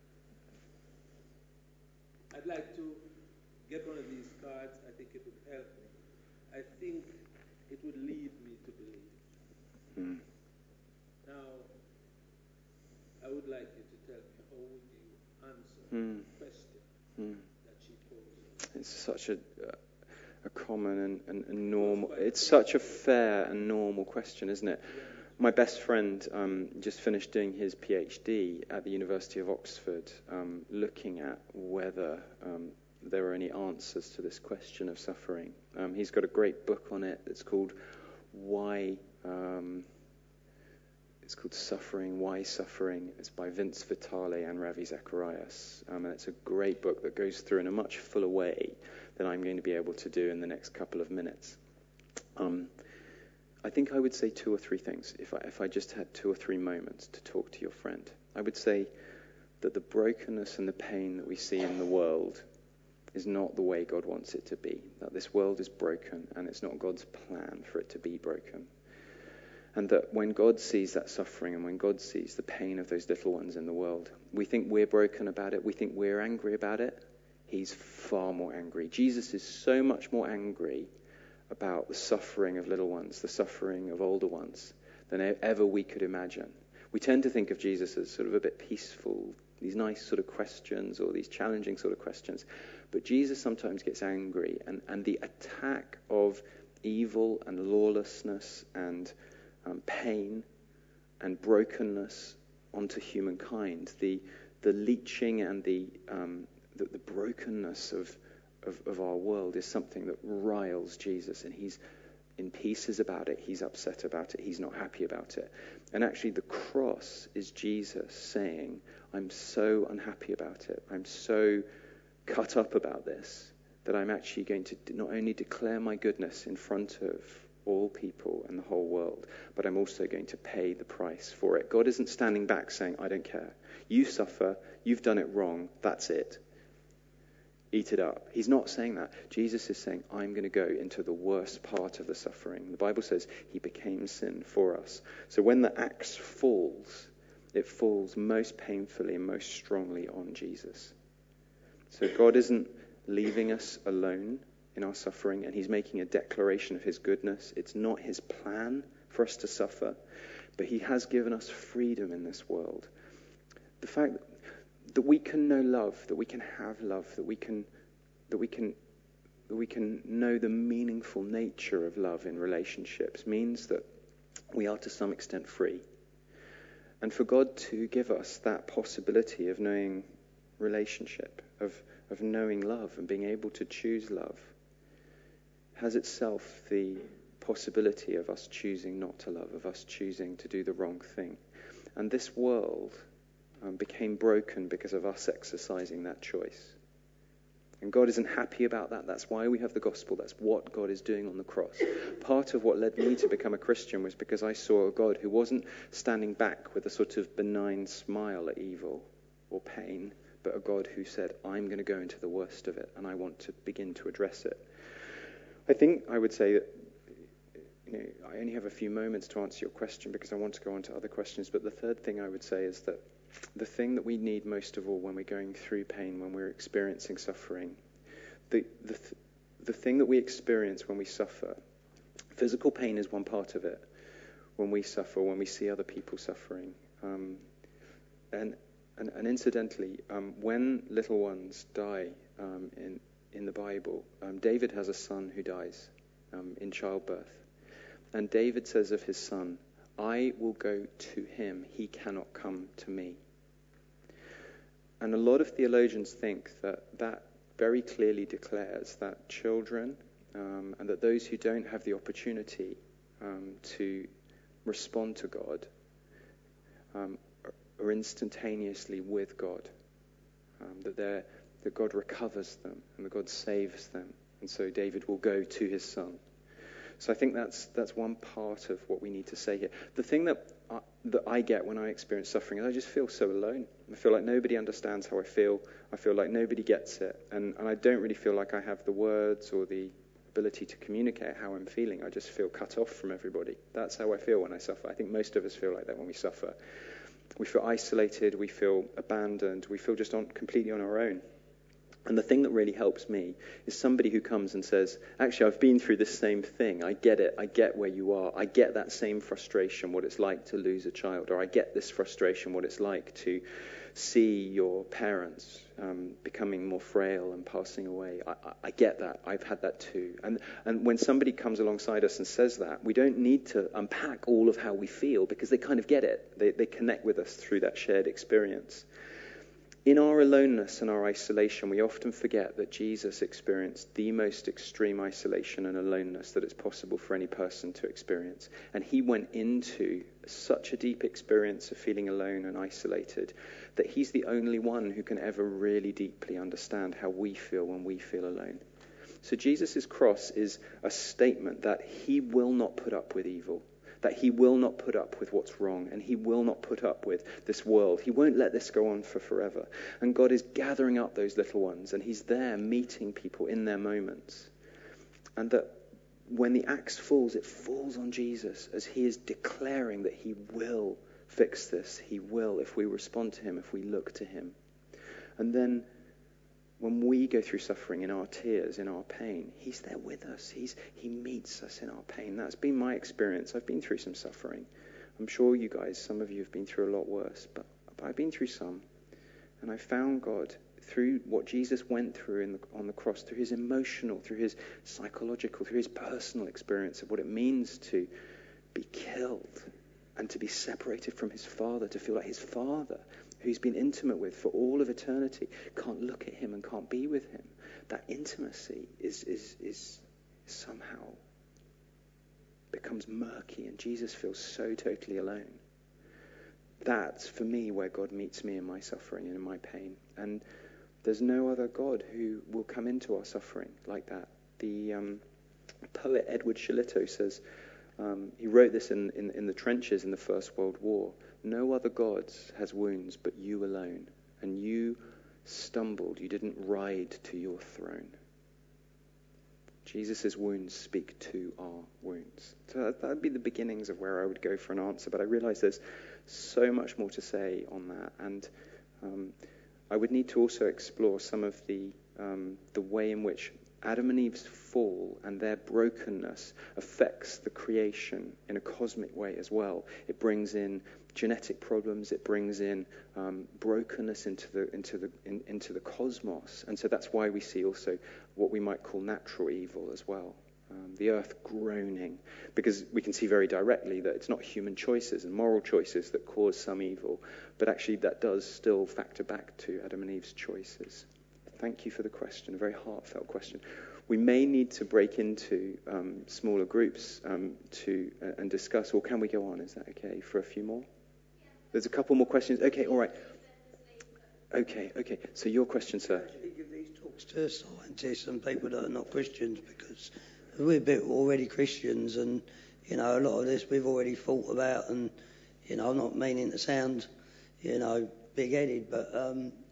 "I'd like to get one of these cards. I think it would help me. I think it would lead me to believe." Now, I would like you to tell me, how would you answer the question that she posed? It's such a common and normal. It's such a fair and normal question, isn't it? My best friend just finished doing his PhD at the University of Oxford, looking at whether there are any answers to this question of suffering. He's got a great book on it. It's called It's called Suffering, Why Suffering. It's by Vince Vitale and Ravi Zacharias. And it's a great book that goes through in a much fuller way than I'm going to be able to do in the next couple of minutes. I think I would say 2 or 3 things if I just had 2 or 3 moments to talk to your friend. I would say that the brokenness and the pain that we see in the world is not the way God wants it to be. That this world is broken and it's not God's plan for it to be broken. And that when God sees that suffering and when God sees the pain of those little ones in the world, we think we're broken about it, we think we're angry about it. He's far more angry. Jesus is so much more angry about the suffering of little ones, the suffering of older ones, than ever we could imagine. We tend to think of Jesus as sort of a bit peaceful, these nice sort of questions or these challenging sort of questions. But Jesus sometimes gets angry, and the attack of evil and lawlessness and pain and brokenness onto humankind, the leeching and the brokenness of our world is something that riles Jesus, and he's in pieces about it, he's upset about it, he's not happy about it. And actually the cross is Jesus saying, I'm so unhappy about it, I'm so cut up about this, that I'm actually going to not only declare my goodness in front of all people and the whole world, but I'm also going to pay the price for it. God isn't standing back saying, I don't care. You suffer, you've done it wrong, that's it. Eat it up. He's not saying that. Jesus is saying, I'm going to go into the worst part of the suffering. The Bible says he became sin for us. So when the axe falls, it falls most painfully and most strongly on Jesus. So God isn't leaving us alone in our suffering, and he's making a declaration of his goodness. It's not his plan for us to suffer, but he has given us freedom in this world. The fact that we can know love, that we can have love, that we can know the meaningful nature of love in relationships means that we are to some extent free. And for God to give us that possibility of knowing relationship, of knowing love and being able to choose love, has itself the possibility of us choosing not to love, of us choosing to do the wrong thing. And this world became broken because of us exercising that choice. And God isn't happy about that. That's why we have the gospel. That's what God is doing on the cross. Part of what led me to become a Christian was because I saw a God who wasn't standing back with a sort of benign smile at evil or pain, but a God who said, I'm going to go into the worst of it and I want to begin to address it. I think I would say that I only have a few moments to answer your question because I want to go on to other questions, but the third thing I would say is that the thing that we need most of all when we're going through pain, when we're experiencing suffering, the thing that we experience when we suffer, physical pain is one part of it. When we suffer, when we see other people suffering, and incidentally, when little ones die in the Bible, David has a son who dies in childbirth, and David says of his son, I will go to him, he cannot come to me. And a lot of theologians think that very clearly declares that children and that those who don't have the opportunity to respond to God are instantaneously with God, that God recovers them and that God saves them. And so David will go to his son. So I think that's one part of what we need to say here. The thing that I get when I experience suffering is I just feel so alone. I feel like nobody understands how I feel. I feel like nobody gets it. And I don't really feel like I have the words or the ability to communicate how I'm feeling. I just feel cut off from everybody. That's how I feel when I suffer. I think most of us feel like that when we suffer. We feel isolated. We feel abandoned. We feel just completely on our own. And the thing that really helps me is somebody who comes and says, actually, I've been through this same thing. I get it. I get where you are. I get that same frustration, what it's like to lose a child. Or I get this frustration, what it's like to see your parents becoming more frail and passing away. I get that. I've had that too. And when somebody comes alongside us and says that, we don't need to unpack all of how we feel because they kind of get it. They connect with us through that shared experience. In our aloneness and our isolation, we often forget that Jesus experienced the most extreme isolation and aloneness that it's possible for any person to experience. And he went into such a deep experience of feeling alone and isolated that he's the only one who can ever really deeply understand how we feel when we feel alone. So Jesus' cross is a statement that he will not put up with evil, that he will not put up with what's wrong, and he will not put up with this world. He won't let this go on for forever. And God is gathering up those little ones, and he's there meeting people in their moments. And that when the axe falls, it falls on Jesus as he is declaring that he will fix this. He will, if we respond to him, if we look to him. And then when we go through suffering, in our tears, in our pain, he's there with us. He meets us in our pain. That's been my experience. I've been through some suffering. I'm sure you guys, some of you have been through a lot worse, but I've been through some. And I found God through what Jesus went through on the cross, through his emotional, through his psychological, through his personal experience of what it means to be killed and to be separated from his Father, to feel like his Father, who he's been intimate with for all of eternity, can't look at him and can't be with him. That intimacy is somehow becomes murky, and Jesus feels so totally alone. That's, for me, where God meets me in my suffering and in my pain. And there's no other God who will come into our suffering like that. The poet Edward Shillito says, he wrote this in the trenches in the First World War. No other God has wounds but you alone. And you stumbled. You didn't ride to your throne. Jesus' wounds speak to our wounds. So that would be the beginnings of where I would go for an answer. But I realise there's so much more to say on that. And I would need to also explore some of the way in which Adam and Eve's fall and their brokenness affects the creation in a cosmic way as well. It brings in genetic problems. It brings in brokenness into the cosmos, and so that's why we see also what we might call natural evil as well. The earth groaning, because we can see very directly that it's not human choices and moral choices that cause some evil, but actually that does still factor back to Adam and Eve's choices. Thank you for the question, a very heartfelt question. We may need to break into smaller groups and discuss, or can we go on? Is that okay for a few more? There's a couple more questions. Okay, all right. Okay. So your question, sir. Actually give these talks to scientists and people that are not Christians, because we're already Christians, and a lot of this we've already thought about, and I'm not meaning to sound big-headed, but I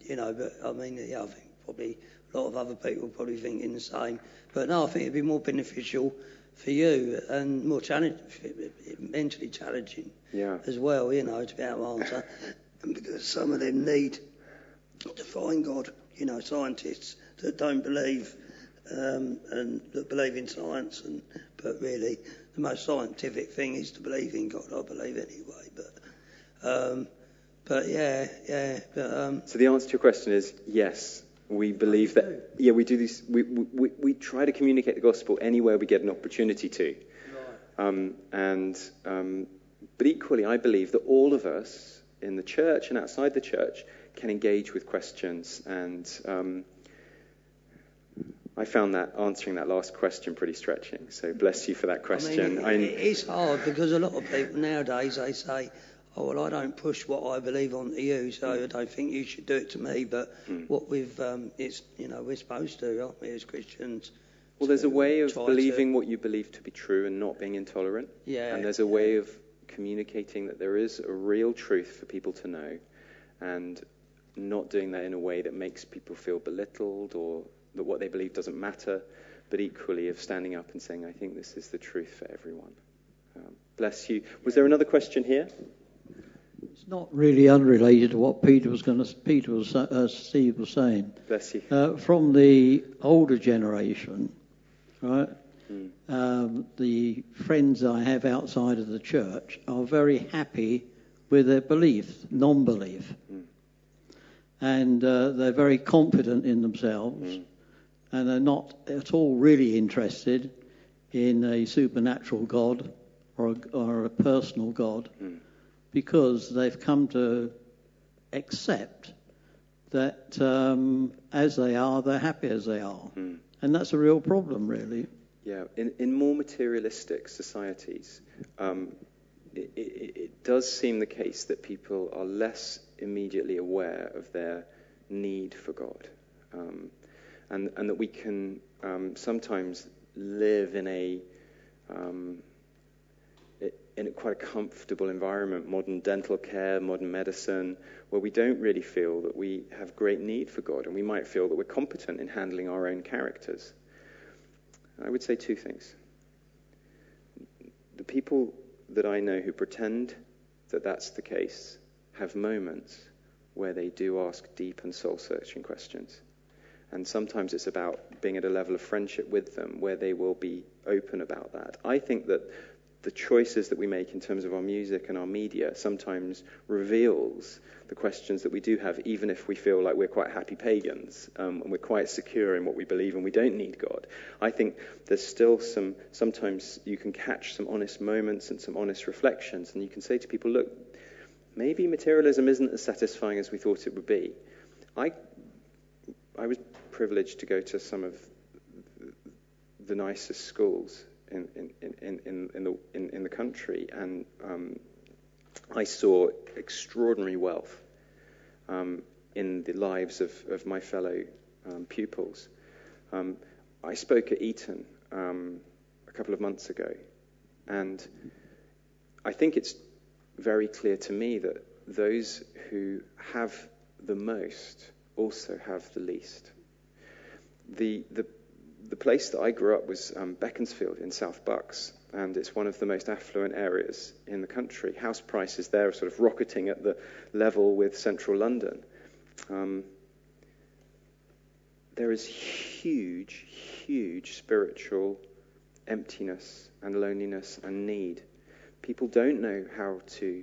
think probably a lot of other people probably thinking the same. But no, I think it'd be more beneficial for you and more mentally challenging as well, to be able to answer. And because some of them need to find God, scientists that don't believe and that believe in science, but really the most scientific thing is to believe in God, I believe anyway. So the answer to your question is yes. We believe that, we do this. We try to communicate the gospel anywhere we get an opportunity to. Right. But equally, I believe that all of us in the church and outside the church can engage with questions. And I found that answering that last question pretty stretching. So bless you for that question. It's hard because a lot of people nowadays, they say, oh, well, I don't push what I believe onto you, so I don't think you should do it to me. But what we've, we're supposed to, aren't we, as Christians? Well, there's a way of believing what you believe to be true and not being intolerant. Yeah. And there's a way of communicating that there is a real truth for people to know, and not doing that in a way that makes people feel belittled or that what they believe doesn't matter, but equally of standing up and saying, I think this is the truth for everyone. Bless you. Was there another question here? It's not really unrelated to what Steve was saying. Bless you. From the older generation, right? The friends I have outside of the church are very happy with their belief, non-belief, and they're very confident in themselves, and they're not at all really interested in a supernatural God or a personal God. Because they've come to accept that as they are, they're happy as they are. And that's a real problem, really. Yeah, in more materialistic societies, it does seem the case that people are less immediately aware of their need for God. And that we can in quite a comfortable environment, modern dental care, modern medicine, where we don't really feel that we have great need for God, and we might feel that we're competent in handling our own characters. I would say two things. The people that I know who pretend that that's the case have moments where they do ask deep and soul-searching questions. And sometimes it's about being at a level of friendship with them where they will be open about that. I think that the choices that we make in terms of our music and our media sometimes reveals the questions that we do have, even if we feel like we're quite happy pagans, and we're quite secure in what we believe and we don't need God. I think there's still sometimes you can catch some honest moments and some honest reflections, and you can say to people, look, maybe materialism isn't as satisfying as we thought it would be. I was privileged to go to some of the nicest schools in the country, and I saw extraordinary wealth in the lives of my fellow pupils. I spoke at Eton a couple of months ago, and I think it's very clear to me that those who have the most also have the least. The place that I grew up was Beaconsfield in South Bucks, and it's one of the most affluent areas in the country. House prices there are sort of rocketing at the level with central London. There is huge, huge spiritual emptiness and loneliness and need. People don't know how to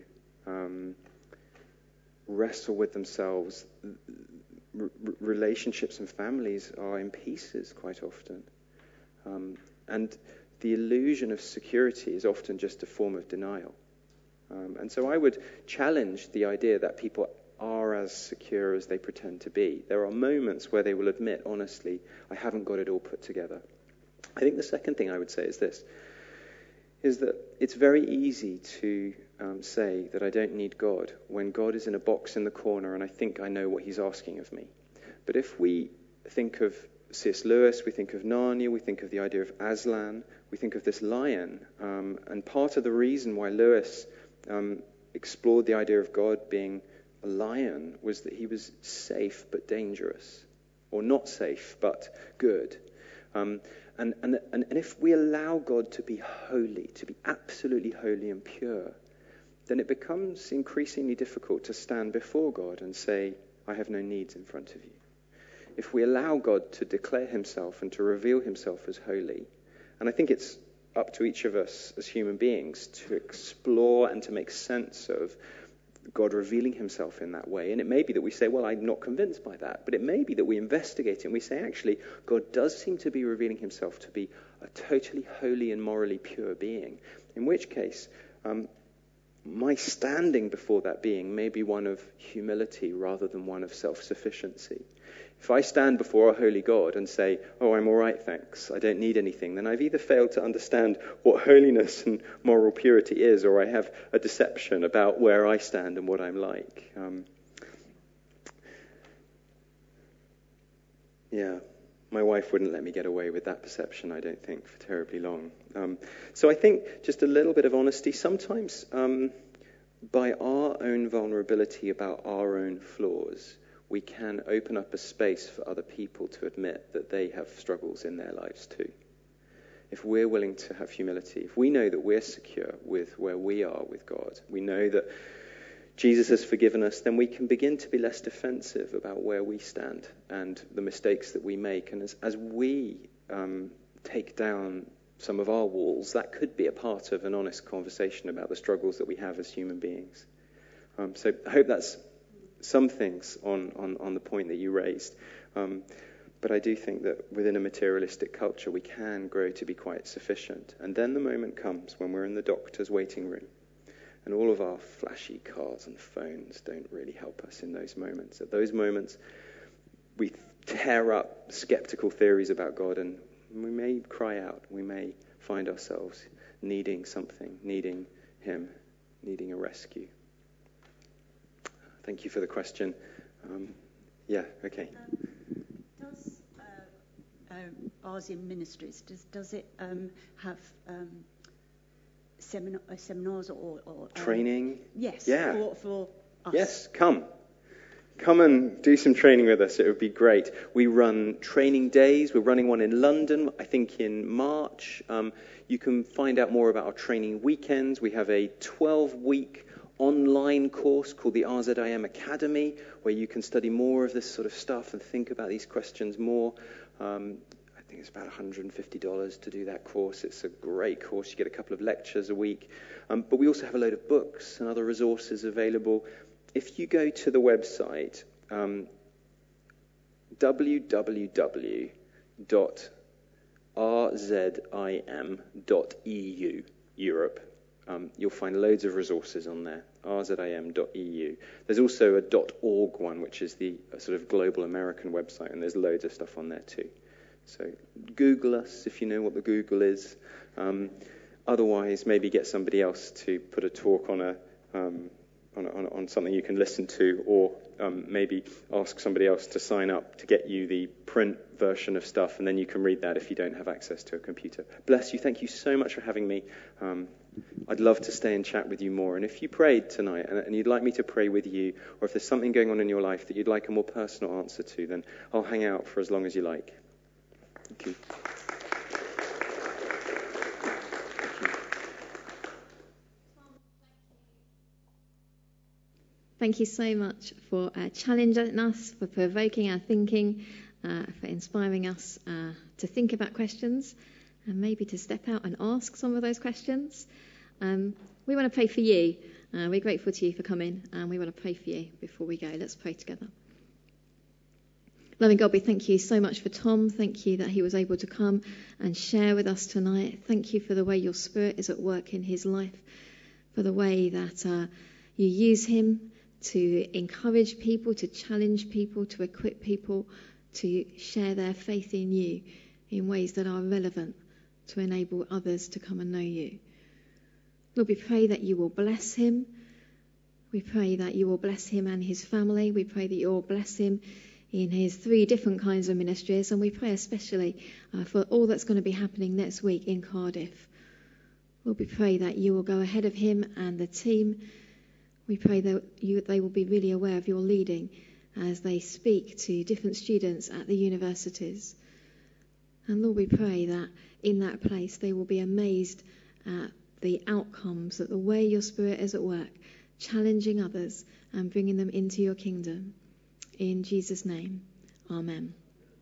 wrestle with themselves. Relationships and families are in pieces quite often. And the illusion of security is often just a form of denial. And so I would challenge the idea that people are as secure as they pretend to be. There are moments where they will admit, honestly, I haven't got it all put together. I think the second thing I would say is this, is that it's very easy to say that I don't need God when God is in a box in the corner and I think I know what he's asking of me. But if we think of C.S. Lewis, we think of Narnia, we think of the idea of Aslan, we think of this lion, and part of the reason why Lewis explored the idea of God being a lion was that he was safe but dangerous, or not safe but good. And if we allow God to be holy, to be absolutely holy and pure, then it becomes increasingly difficult to stand before God and say, I have no needs in front of you. If we allow God to declare himself and to reveal himself as holy, and I think it's up to each of us as human beings to explore and to make sense of God revealing himself in that way. And it may be that we say, well, I'm not convinced by that. But it may be that we investigate it and we say, actually, God does seem to be revealing himself to be a totally holy and morally pure being. In which case, my standing before that being may be one of humility rather than one of self-sufficiency. If I stand before a holy God and say, oh, I'm all right, thanks, I don't need anything, then I've either failed to understand what holiness and moral purity is, or I have a deception about where I stand and what I'm like. My wife wouldn't let me get away with that perception, I don't think, for terribly long. So I think just a little bit of honesty. Sometimes by our own vulnerability about our own flaws, we can open up a space for other people to admit that they have struggles in their lives too. If we're willing to have humility, if we know that we're secure with where we are with God, we know that Jesus has forgiven us, then we can begin to be less defensive about where we stand and the mistakes that we make. And as we take down some of our walls, that could be a part of an honest conversation about the struggles that we have as human beings. So I hope that's some things on the point that you raised. But I do think that within a materialistic culture, we can grow to be quite sufficient. And then the moment comes when we're in the doctor's waiting room, and all of our flashy cars and phones don't really help us in those moments. At those moments, we tear up skeptical theories about God, and we may cry out. We may find ourselves needing something, needing him, needing a rescue. Thank you for the question. Okay. Does Ours in Ministries, does it have seminars or Training? Yes. Yeah. For us. Yes, come. Come and do some training with us. It would be great. We run training days. We're running one in London, I think in March. You can find out more about our training weekends. We have a 12-week online course called the RZIM Academy, where you can study more of this sort of stuff and think about these questions more. I think it's about $150 to do that course. It's a great course. You get a couple of lectures a week. But we also have a load of books and other resources available. If you go to the website, www.rzim.eu, Europe, you'll find loads of resources on there, rzim.eu. There's also a .org one, which is the sort of global American website, and there's loads of stuff on there too. So Google us if you know what the Google is. Otherwise, maybe get somebody else to put a talk on on something you can listen to, or maybe ask somebody else to sign up to get you the print version of stuff, and then you can read that if you don't have access to a computer. Bless you. Thank you so much for having me. I'd love to stay and chat with you more. And if you prayed tonight and you'd like me to pray with you, or if there's something going on in your life that you'd like a more personal answer to, then I'll hang out for as long as you like. Thank you. Thank you so much for challenging us, for provoking our thinking, for inspiring us to think about questions and maybe to step out and ask some of those questions. We want to pray for you. We're grateful to you for coming, and we want to pray for you before we go. Let's pray together. Loving God, we thank you so much for Tom. Thank you that he was able to come and share with us tonight. Thank you for the way your Spirit is at work in his life, for the way that you use him to encourage people, to challenge people, to equip people to share their faith in you in ways that are relevant to enable others to come and know you. Lord, we pray that you will bless him. We pray that you will bless him and his family. We pray that you will bless him in his 3 different kinds of ministries, and we pray especially for all that's going to be happening next week in Cardiff. Lord, we pray that you will go ahead of him and the team. We pray that they will be really aware of your leading as they speak to different students at the universities. And Lord, we pray that in that place they will be amazed at the outcomes, at the way your Spirit is at work, challenging others and bringing them into your kingdom. In Jesus' name, amen.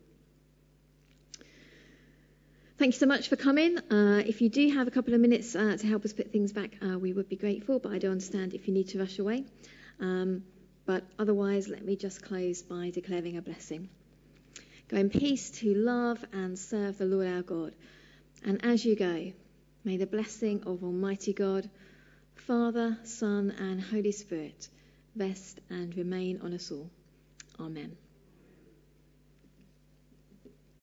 Thank you so much for coming. If you do have a couple of minutes to help us put things back, we would be grateful, but I do understand if you need to rush away. But otherwise, let me just close by declaring a blessing. Go in peace to love and serve the Lord our God. And as you go, may the blessing of Almighty God, Father, Son, and Holy Spirit rest and remain on us all. Amen.